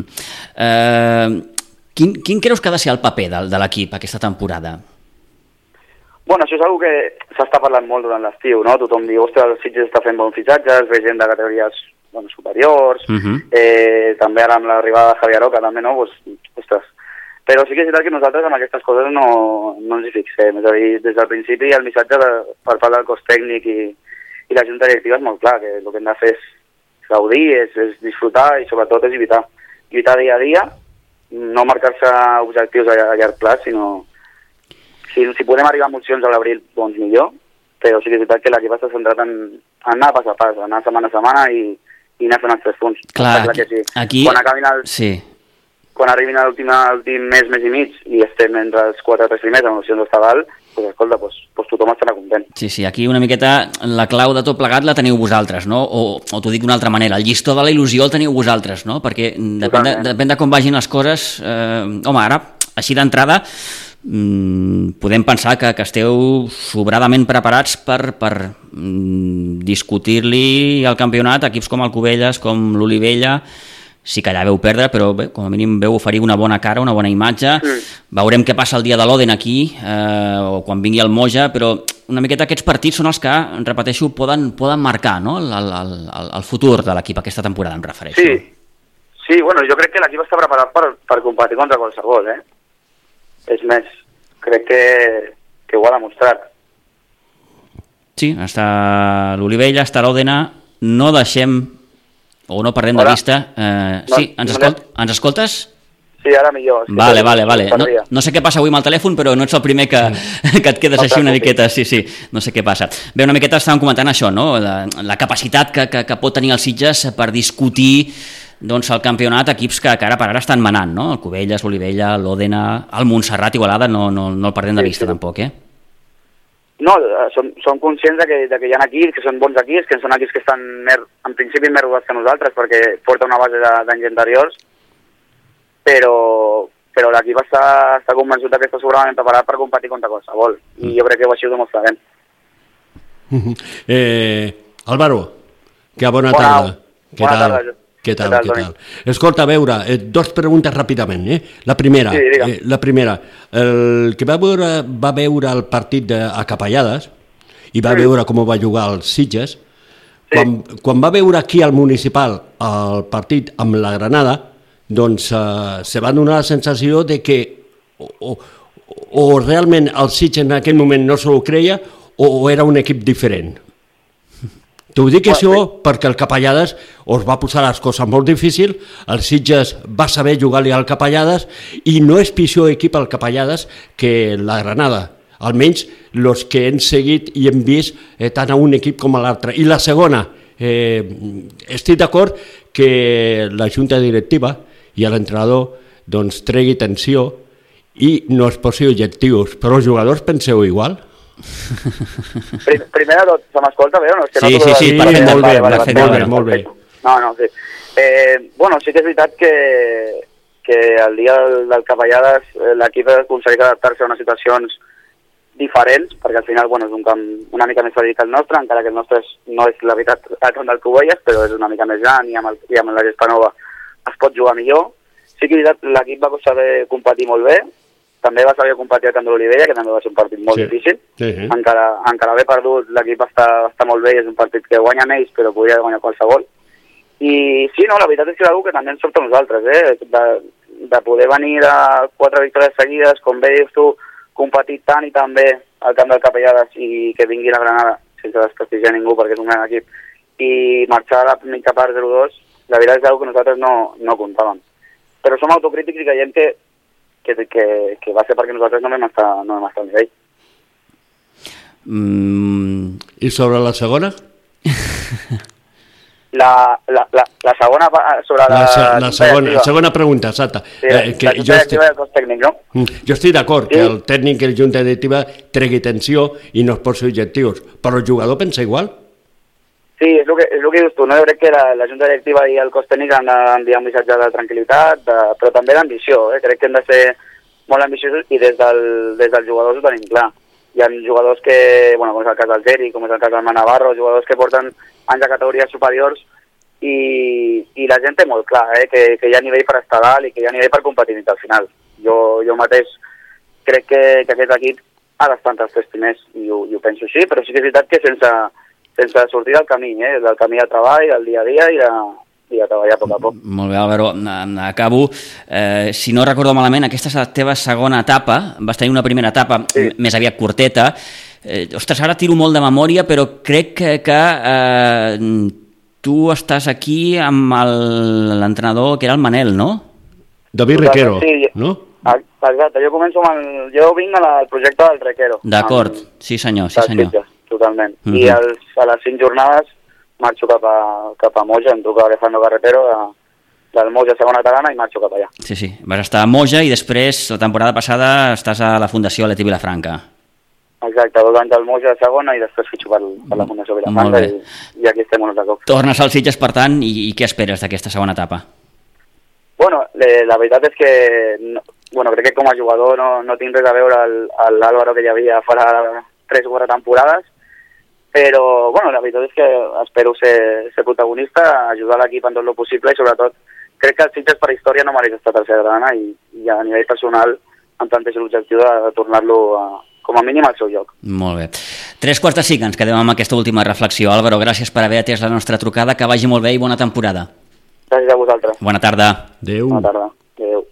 Quin creus que ha de ser el paper de l'equip aquesta temporada? Això és una que s'està parlant molt durant l'estiu, no? Tothom diu, ostres, el Sitges està fent bons fitxatges, ve gent de categories superiors, també ara amb l'arribada de Javier Oca, també, no? Ostres. Però sí que és veritat que nosaltres amb aquestes coses no ens hi fixem. És a dir, des del principi el missatge per part del cos tècnic i la junta directiva és molt clar, que el que hem de fer és gaudir, és disfrutar i sobretot és lluitar. Lluitar dia a dia, no marcar-se objectius a llarg plaç, sinó si podem arribar a emocions a l'abril, doncs millor, però sí que és veritat que l'equip està centrat en anar pas a pas, anar setmana a setmana i anar fent els 3 punts. Clar, aquí... Quan arribin a l'últim mes i mig i estem entre els 4 o 3 primers amb opcions d'estar dalt, escolta, tothom estarà content. Sí, aquí una miqueta la clau de tot plegat la teniu vosaltres, no? O t'ho dic d'una altra manera, el llistó de la il·lusió el teniu vosaltres, no? Perquè depèn de com vagin les coses... ara, així d'entrada, podem pensar que esteu sobradament preparats per discutir-li el campionat a equips com el Cubelles, com l'Olivella. Sí que allà veu perdre, però bé, com a mínim veu oferir una bona cara, una bona imatge. Veurem què passa el dia de l'Oden aquí, o quan vingui el Moja, però una miqueta aquests partits són els que, repeteixo, poden marcar, no?, el futur de l'equip aquesta temporada, em refereixo. Sí, bueno, jo crec que l'equip està preparat per competir contra qualsevol, És més, crec que ho ha demostrat. Sí, està l'Olivella, està l'Òdena, no deixem o no perdem de vista... Sí, ens escoltes? Sí, ara millor. Vale. No sé què passa avui amb el telèfon, però no ets el primer que et quedes així una miqueta. Sí, no sé què passa. Bé, una miqueta estàvem comentant això, no?, la capacitat que pot tenir els Sitges per discutir el campionat, equips que ara per ara estan manant, no?, el Cubelles, l'Olivella, l'Òdena, el Montserrat, Igualada, no el perdem de vista tampoc, No, som conscients de que hi ha equips que són bons equips, que són equips que estan en principi més rodats que nosaltres perquè porta una base d'anys anteriors, però l'equip està convençut que està sobradament preparat per competir contra qualsevol, i jo crec que així ho demostrarem. Álvaro, que bona tarda. Bona tarda. Què tal? Escolta, a veure, dos preguntes ràpidament. La primera, el que va veure el partit a Capellades i va veure com va jugar els Sitges, quan va veure aquí al municipal el partit amb la Granada, doncs se va donar la sensació de que o realment el Sitges en aquell moment no s'ho creia o era un equip diferent. T'ho dic això perquè el Capellades us va posar les coses molt difícils, el Sitges va saber jugar-li al Capellades i no és pitjor equip al Capellades que la Granada, almenys els que hem seguit i hem vist tant a un equip com a l'altre. I la segona, estic d'acord que la junta directiva i l'entrenador doncs tregui tensió i no es posi objectius, però els jugadors penseu igual? Primer de tot, se m'escolta bé o no? Sí, molt bé. Sí. Bueno, sí que és veritat que el dia del Capellades l'equip ha aconseguit adaptar-se a unes situacions diferents, perquè al final és un camp una mica més fàcil que el nostre, encara que el nostre no és la veritat el camp del Cubelles, però és una mica més gran i amb la Gespanova es pot jugar millor. Sí que és veritat, l'equip va saber competir molt bé, també va saber competir el camp de l'Olivella, que també va ser un partit molt difícil. Encara haver perdut, l'equip està molt bé, és un partit que guanya ells, però podria guanyar qualsevol. I sí, no, la veritat és que és una que també ens sort a nosaltres, de poder venir a 4 victòries seguides, com bé dius tu, competir tant i tan bé al camp del Capellades i que vingui la Granada, sense desprestigiar ningú perquè és un gran equip, i marxar a la mitja part 0-2, la veritat és una que nosaltres no comptàvem. Però som autocrítics i creiem que va ser perquè nosaltres no vam estar al nivell. I sobre la segona? La segona sobre la segona pregunta, exacta. La junta directiva del cos tècnic, no? Jo estic d'acord que el tècnic i la junta directiva tregui tensió i no es posi objectius, però el jugador pensa igual? Sí, és el que dius tu, no? Jo crec que la junta directiva i el cos tècnic han d'enviar un missatge de tranquil·litat, però també d'ambició. Crec que hem de ser molt ambiciosos i des dels jugadors ho tenim clar. Hi ha jugadors que, com és el cas del Geri, com és el cas del Navarro, jugadors que porten anys de categories superiors i la gent té molt clar que hi ha nivell per estar dalt i que hi ha nivell per competir al final. Jo mateix crec que aquest equip ha d'estar entre els 3 primers i ho penso així, però sí que és veritat que sense sortir del camí de treball, del dia a dia i de treballar a poc a poc. Molt bé, Álvaro, acabo. Si no recordo malament, aquesta és la teva segona etapa, vas tenir una primera etapa més aviat curteta. Ostres, ara tiro molt de memòria, però crec que tu estàs aquí amb l'entrenador que era el Manel, no? David Requero, no? Exacte, jo vinc al projecte del Requero. D'acord, sí senyor. Totalment. I a les 5 jornades marxo cap a Moja, em truca Alejandro Carretero del Moja segona catalana i marxo cap allà. Sí, vas estar a Moja i després, la temporada passada, estàs a la Fundació Leti Vilafranca. Exacte, 2 anys al Moja segona i després fitxo per la Fundació Vilafranca i aquí estem un altre cop. Tornes als Sitges, per tant, i què esperes d'aquesta segona etapa? Bueno, la veritat és que crec que com a jugador no tinc res a veure l'Álvaro que hi havia farà 3 o 4 temporades, però la veritat és que espero ser protagonista, ajudar l'equip en tot el possible i sobretot crec que el Sitges per història no mereix estar tercera grana i a nivell personal em plantejo l'objectiu de tornar-lo com a mínim al seu lloc. Molt bé. 3:45, ens quedem amb aquesta última reflexió. Álvaro, gràcies per haver atès la nostra trucada, que vagi molt bé i bona temporada. Gràcies a vosaltres. Bona tarda. Adéu. Bona tarda. Adéu.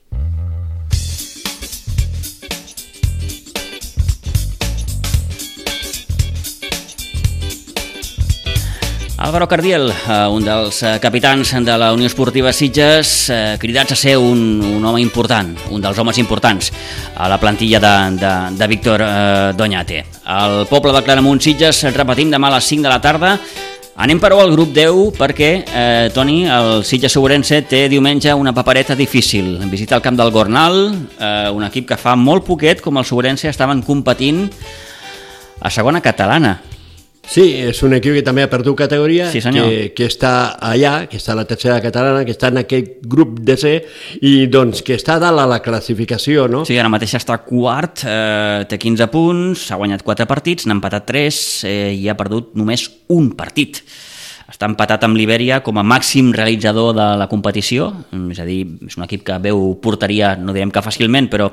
Álvaro Cardiel, un dels capitans de la Unió Esportiva Sitges, cridats a ser un home important, un dels homes importants a la plantilla de Víctor Doñate. El poble de Claramunt Sitges, repetim, demà a les 5 de la tarda. Anem però al grup 10 perquè, Toni, el Sitges Ourense té diumenge una papereta difícil. Visita el camp del Gornal, un equip que fa molt poquet, com el Ourense, estaven competint a segona catalana. Sí, és un equip que també ha perdut categoria, sí, que està allà, que està a la tercera catalana, que està en aquest grup de C i doncs que està dalt a la classificació, no? Sí, ara mateix està quart, té 15 punts, ha guanyat 4 partits, n'ha empatat 3 i ha perdut només un partit. Està empatat amb l'Ibèria com a màxim realitzador de la competició, és a dir, és un equip que veu porteria, no direm que fàcilment, però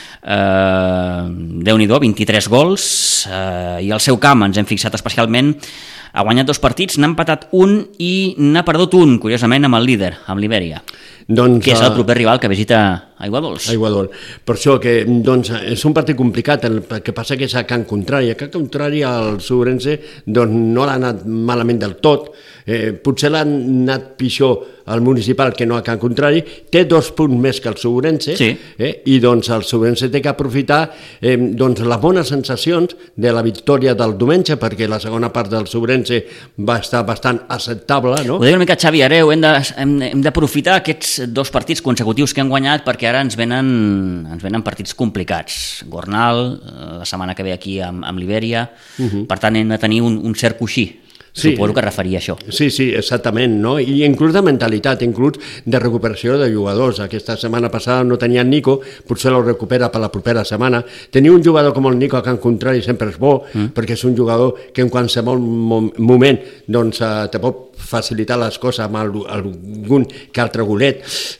Déu-n'hi-do, 23 gols, i al seu camp ens hem fixat especialment, ha guanyat 2 partits, n'ha empatat un i n'ha perdut un, curiosament, amb el líder, amb l'Ibèria, que és el proper rival que visita Aiguadols. Per això que és un partit complicat, el que passa que és a Can Contrari. A Can Contrari el Ourense no l'ha anat malament del tot, potser l'ha anat pitjor al municipal que no a Can Contrari, té 2 punts més que el Ourense, i doncs el Ourense té que aprofitar les bones sensacions de la victòria del diumenge, perquè la segona part del Ourense va estar bastant acceptable, no? Ho deia una mica Xavi Areu, hem d'aprofitar aquests 2 partits consecutius que han guanyat perquè ara ens venen partits complicats. Gornal, la setmana que ve aquí amb l'Ibèria, per tant hem de tenir un cert coixí. Suposo que referia a això. Sí, exactament, no? I inclús de mentalitat, inclús de recuperació de jugadors. Aquesta setmana passada no tenia el Nico, potser el recupera per la propera setmana. Tenir un jugador com el Nico a Can Contrari sempre és bo, perquè és un jugador que en qualsevol moment te pot facilitar les coses amb algun que altre golet.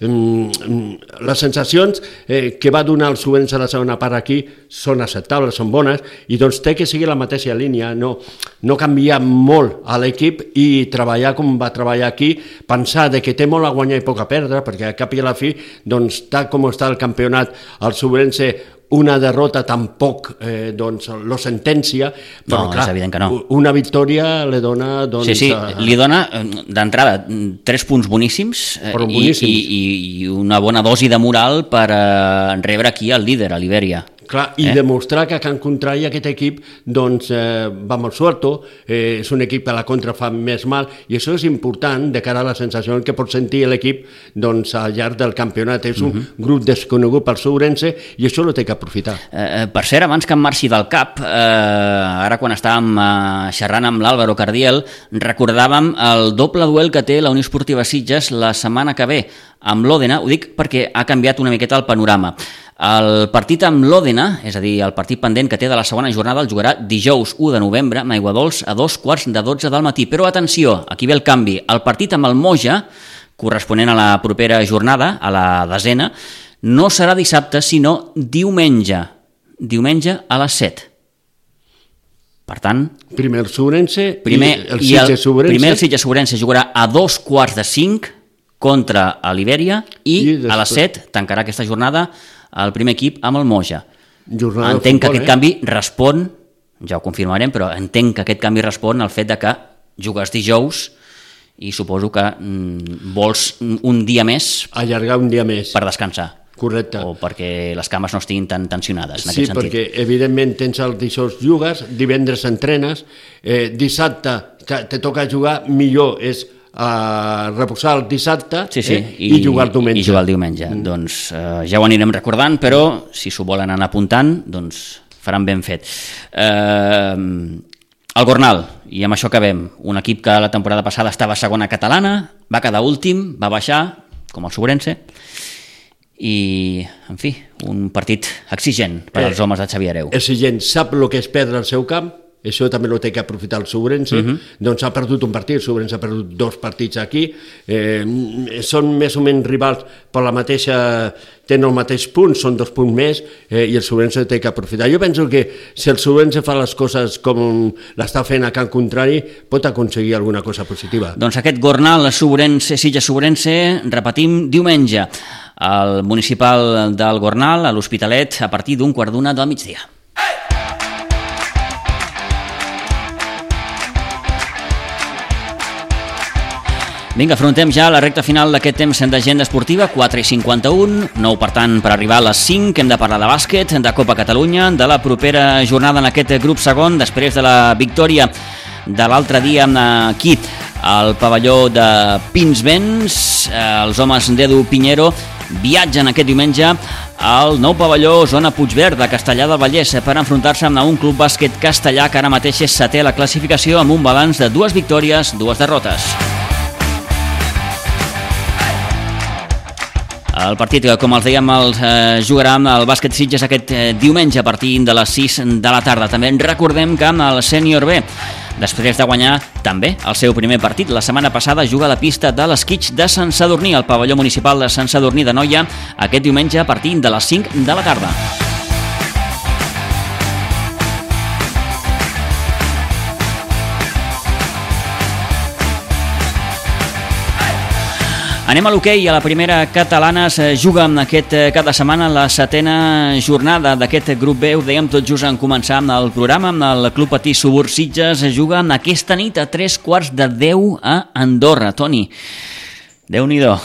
Les sensacions que va donar el Ourense a la segona part aquí són acceptables, són bones, i doncs té que seguir la mateixa línia, no canviar molt a l'equip i treballar com va treballar aquí, pensar que té molt a guanyar i poc a perdre, perquè a cap i a la fi, doncs, tal com està el campionat, el Ourense una derrota tampoc lo sentencia, però clar, és evident que no. Una victòria li dona... Sí, li dona d'entrada 3 punts boníssims, i una bona dosi de moral per rebre aquí el líder, a l'Ibèria. Clar, i demostrar que a Can Contrari aquest equip va molt suelto, és un equip que a la contra fa més mal, i això és important de cara a la sensació que pot sentir l'equip al llarg del campionat. És un grup desconegut pel Ourense i això ho té que aprofitar. Per cert, abans que em marxi del cap, ara quan estàvem xerrant amb l'Álvaro Cardiel, recordàvem el doble duel que té la Unió Esportiva Sitges la setmana que ve amb l'Òdena. Ho dic perquè ha canviat una miqueta el panorama. El partit amb l'Òdena, és a dir, el partit pendent que té de la segona jornada, el jugarà dijous 1 de novembre amb Aiguadols a 2:15 del matí. Però atenció, aquí ve el canvi. El partit amb el Moja, corresponent a la propera jornada, a la desena, no serà dissabte, sinó diumenge a les 7. Per tant... Primer el Ourense primer el Sitges Ourense jugarà a 4:45 contra l'Ibèria i a les 7 tancarà aquesta jornada el primer equip amb el Moja. Entenc que aquest canvi respon, ja ho confirmarem, però entenc que aquest canvi respon al fet de que jugues dijous i suposo que vols un dia més... Allargar un dia més. Per descansar. Correcte. O perquè les cames no estiguin tan tensionades, en aquest sentit. Sí, perquè evidentment tens el dijous jugues, divendres entrenes, dissabte te toca jugar, millor és reposar el dissabte i jugar el diumenge. I jugar el diumenge. Doncs ja ho anirem recordant, però si s'ho volen anar apuntant, doncs faran ben fet. El Gornal, i amb això acabem, un equip que la temporada passada estava a segona catalana, va quedar últim, va baixar, com el Ourense, i, en fi, un partit exigent per als homes de Xavi Hereu. Exigent, sap el que és perdre el seu camp, això també ho té que aprofitar el Sobrense, doncs ha perdut un partit, el Sobrense ha perdut 2 partits aquí, són més o menys rivals per la mateixa, tenen el mateix punt, són 2 punts més, i el Sobrense té que aprofitar. Jo penso que si el Sobrense fa les coses com l'està fent a Can Contrari, pot aconseguir alguna cosa positiva. Doncs aquest Gornal Sitges-Sobrense, repetim, diumenge al municipal del Gornal, a l'Hospitalet, a partir d'un 12:15 del migdia. Vinga, afrontem ja la recta final d'aquest temps d'agenda esportiva, 4:51, 9 per tant per arribar a les 5, hem de parlar de bàsquet, de Copa Catalunya, de la propera jornada en aquest grup segon, després de la victòria de l'altre dia aquí al pavelló de Pinsbens. Els homes d'Edu Pinheiro viatgen aquest diumenge al nou pavelló Zona Puigverd de Castellar del Vallès per enfrontar-se amb un club bàsquet castellà que ara mateix és 7è a la classificació amb un balanç de 2 victòries, 2 derrotes. El partit, com els dèiem, jugarà amb el bàsquet Sitges aquest diumenge a partir de les 6 de la tarda. També recordem que amb el sènior B, després de guanyar també el seu primer partit, la setmana passada juga a la pista de l'Esquitx de Sant Sadurní, al pavelló municipal de Sant Sadurní de Noia, aquest diumenge a partir de les 5 de la tarda. Anem a l'hoquei, a la primera catalana es juga aquest cap de setmana la 7a jornada d'aquest grup B, ho dèiem tot just en començar amb el programa, amb el Club Patí Subur Sitges, es juga aquesta nit a 3:15 a Andorra. Toni, Déu-n'hi-do.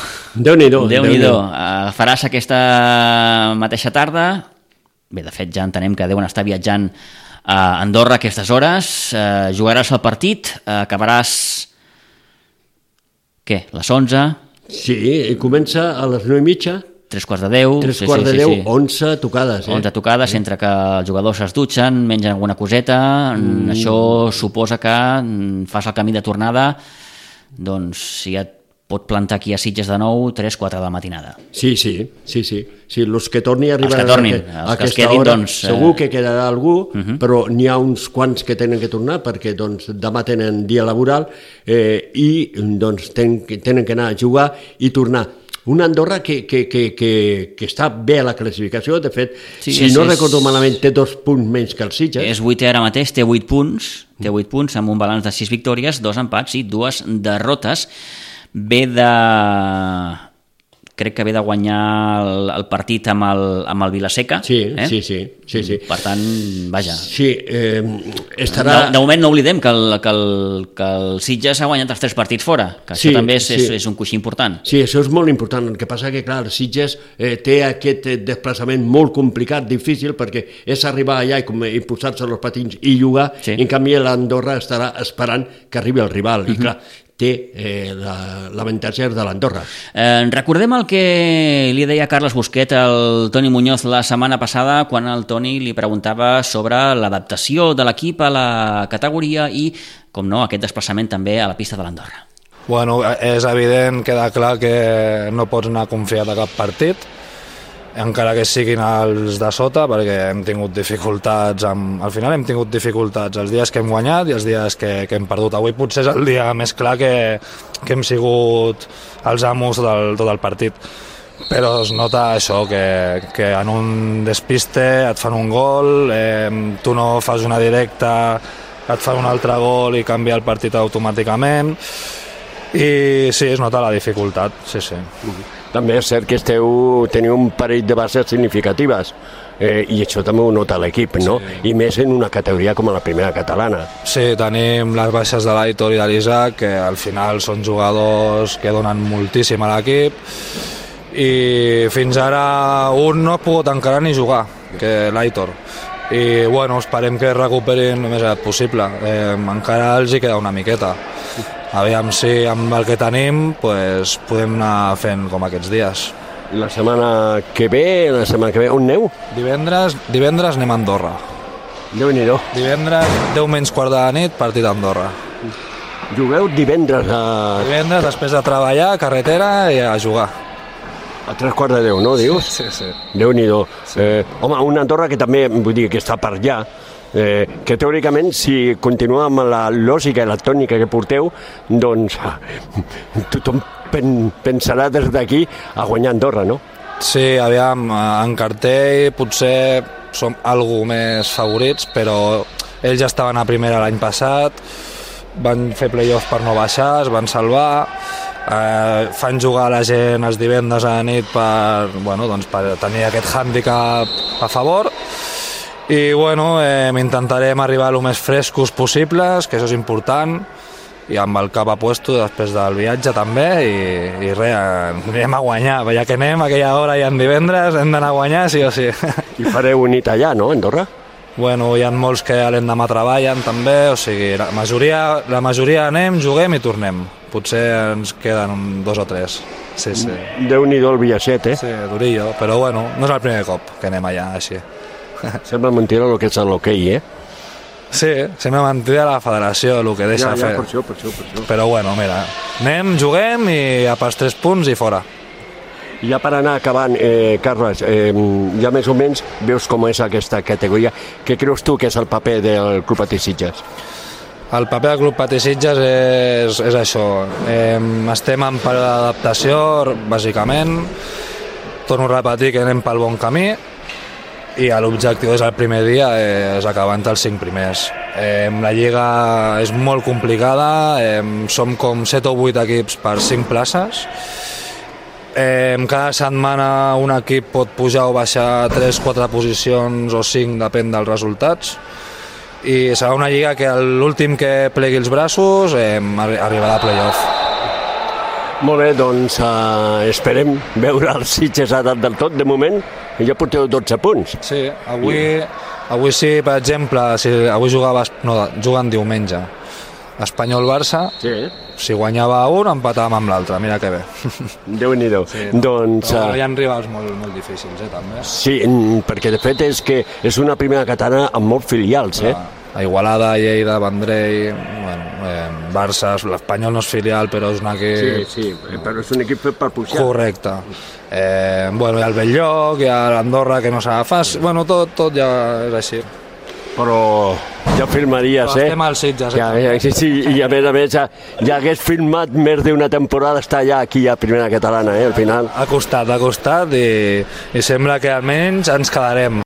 Faràs aquesta mateixa tarda, bé, de fet ja entenem que deuen estar viatjant a Andorra a aquestes hores, jugaràs el partit, acabaràs, què, les 11... Sí, comença a les 9:30. 3:15. 3:15, 11 tocades. 11 tocades, entre que els jugadors es dutxen, mengen alguna coseta, això suposa que fas el camí de tornada, doncs si et pot plantar aquí a Sitges de nou 3-4 de la matinada. Sí, els que tornin a arribar a aquesta hora, doncs, segur que quedarà algú, però n'hi ha uns quants que tenen que tornar perquè doncs, demà tenen dia laboral i doncs, tenen que anar a jugar i tornar. Una Andorra que està bé a la classificació, de fet, si no recordo malament, té 2 punts menys que el Sitges. És 8è ara mateix, té 8 punts amb un balanç de 6 victòries, 2 empats i 2 derrotes. Crec que ve de guanyar el partit amb el Vilaseca. Sí. Per tant, vaja. Sí, estarà... De moment no oblidem que el Sitges ha guanyat els 3 partits fora, que això també és un coixí important. Sí, això és molt important. El que passa que, clar, el Sitges té aquest desplaçament molt complicat, difícil, perquè és arribar allà i posar-se els patins i jugar, en canvi l'Andorra estarà esperant que arribi el rival, i clar, té l'avantatge de l'Andorra. Recordem el que li deia Carles Busquet al Toni Muñoz la setmana passada, quan el Toni li preguntava sobre l'adaptació de l'equip a la categoria i, com no, aquest desplaçament també a la pista de l'Andorra. Bueno, és evident, queda clar que no pots anar confiat a cap partit, encara que siguin els de sota, perquè hem tingut dificultats, al final hem tingut dificultats els dies que hem guanyat i els dies que hem perdut. Avui potser és el dia més clar que hem sigut els amos tot el partit, però es nota això, que en un despiste et fan un gol, tu no fas una directa, et fan un altre gol i canvia el partit automàticament, i sí, es nota la dificultat, sí. També és cert que teniu un parell de bases significatives i això també ho nota l'equip, no? Sí. I més en una categoria com la primera catalana. Sí, tenim les baixes de l'Aitor i de l'Isaac, que al final són jugadors que donen moltíssim a l'equip, i fins ara un no ha pogut encara ni jugar, que l'Aitor. I bueno, esperem que recuperin el més aviat possible. Encara els hi queda una miqueta. Aviam si amb el que tenim podem anar fent com aquests dies. La setmana que ve, on aneu? Divendres anem a Andorra. Déu-n'hi-do. Divendres, 10:15 de la nit, partit a Andorra. Jugueu divendres Divendres, després de treballar, carretera i a jugar. A 3:15, no, dius? Sí. Déu-n'hi-do. Home, una Andorra que també, vull dir, que està per allà, que teòricament, si continua amb la lògica i la tònica que porteu, doncs tothom pensarà des d'aquí a guanyar Andorra, no? Sí, aviam, en cartell potser som algú més favorits, però ells ja estaven a primera l'any passat, van fer play-off per no baixar, es van salvar, fan jugar la gent els divendres a la nit per tenir aquest hàndicap a favor, i intentarem arribar el més frescos possibles, que això és important, i amb el cap a puesto després del viatge també, i res, anirem a guanyar, ja que anem a aquella hora i en divendres hem d'anar a guanyar sí o sí. I fareu nit allà, no, Andorra? Hi ha molts que l'endemà treballen també, o sigui, la majoria anem, juguem i tornem. Potser ens queden 2 o 3. Sí. Déu-n'hi-do el viatget, Sí, durillo, però no és el primer cop que anem allà així. Sembla mentira el que és l'hoquei, Sí, sembla mentida la federació el que deixa fer. Per això. Però mira, anem, juguem i a pels 3 punts i fora. Ja per anar acabant, Carles, ja més o menys veus com és aquesta categoria. Què creus tu que és el paper del Club Patí Sitges? El paper del Club Patí Sitges és això. Estem en període d'adaptació, bàsicament. Torno a repetir que anem pel bon camí i l'objectiu des del primer dia és acabar entre els 5 primers. La lliga és molt complicada, som com 7 o 8 equips per 5 places. Cada setmana un equip pot pujar o baixar 3-4 posicions o 5, depèn dels resultats, i serà una lliga que l'últim que plegui els braços arribarà a play-off. Molt bé, doncs esperem veure els Sitges a dalt del tot. De moment ja porteu 12 punts. Sí, avui sí, per exemple, avui juguen diumenge. Espanyol-Barça, si guanyava un, empatàvem amb l'altre, mira que bé. Déu-n'hi-do. Sí, doncs, però hi ha rivals molt difícils, també. Sí, perquè de fet és que és una primera catalana amb molts filials, A Igualada, Lleida, Vendrell, Barça, l'Espanyol no és filial, però és un equip... Sí, però és un equip fet per pujar. Correcte. Hi ha el Belllloc, hi ha l'Andorra, que no s'agafa... Tot ja és així. Però ja filmaries, estem al Sitges, Sí, i a més ja hagués filmat més d'una temporada estar allà aquí a Primera Catalana, al final. Ha costat i sembla que almenys ens quedarem.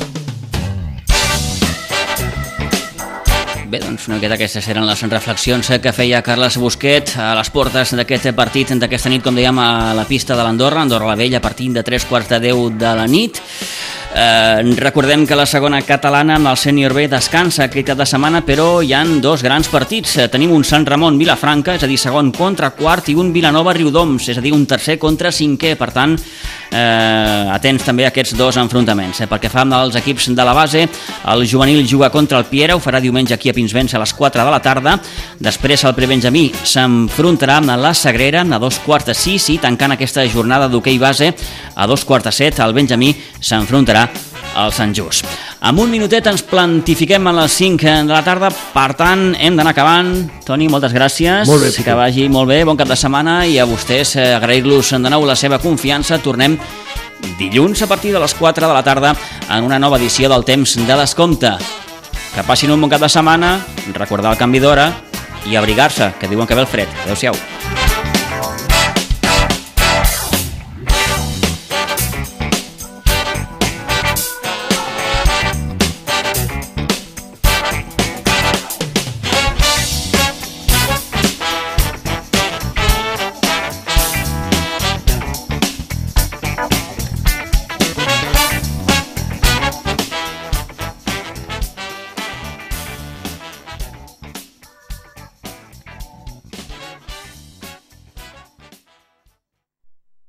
Bé, doncs una miqueta aquestes eren les reflexions que feia Carles Busquet a les portes d'aquest partit d'aquesta nit, com dèiem, a la pista de l'Andorra, Andorra la Vella, a partir de 3:15 de la nit. Recordem que la segona catalana amb el sènior B descansa aquest cap de setmana, però hi han 2 grans partits. Tenim un Sant Ramon Vilafranca, és a dir, segon contra quart, i un Vilanova Riudoms, és a dir, un tercer contra 5è. Per tant, atents també a aquests 2 enfrontaments. Pel que fa als equips de la base, el juvenil juga contra el Piera, ho farà diumenge aquí a Pinsbens a les 4 de la tarda. Després el prebenjamí s'enfrontarà amb la Sagrera a 5:45 i tancant aquesta jornada d'hoquei base a 5:45 el benjamí s'enfrontarà al Sant Just. En un minutet ens plantifiquem a les 5 de la tarda, per tant hem d'anar acabant. Toni, moltes gràcies. Molt bé, que vagi molt bé, bon cap de setmana, i a vostès agrair-los de nou la seva confiança. Tornem dilluns a partir de les 4 de la tarda en una nova edició del Temps de Descompte. Que passin un bon cap de setmana, recordar el canvi d'hora i abrigar-se, que diuen que ve el fred. Adéu-siau.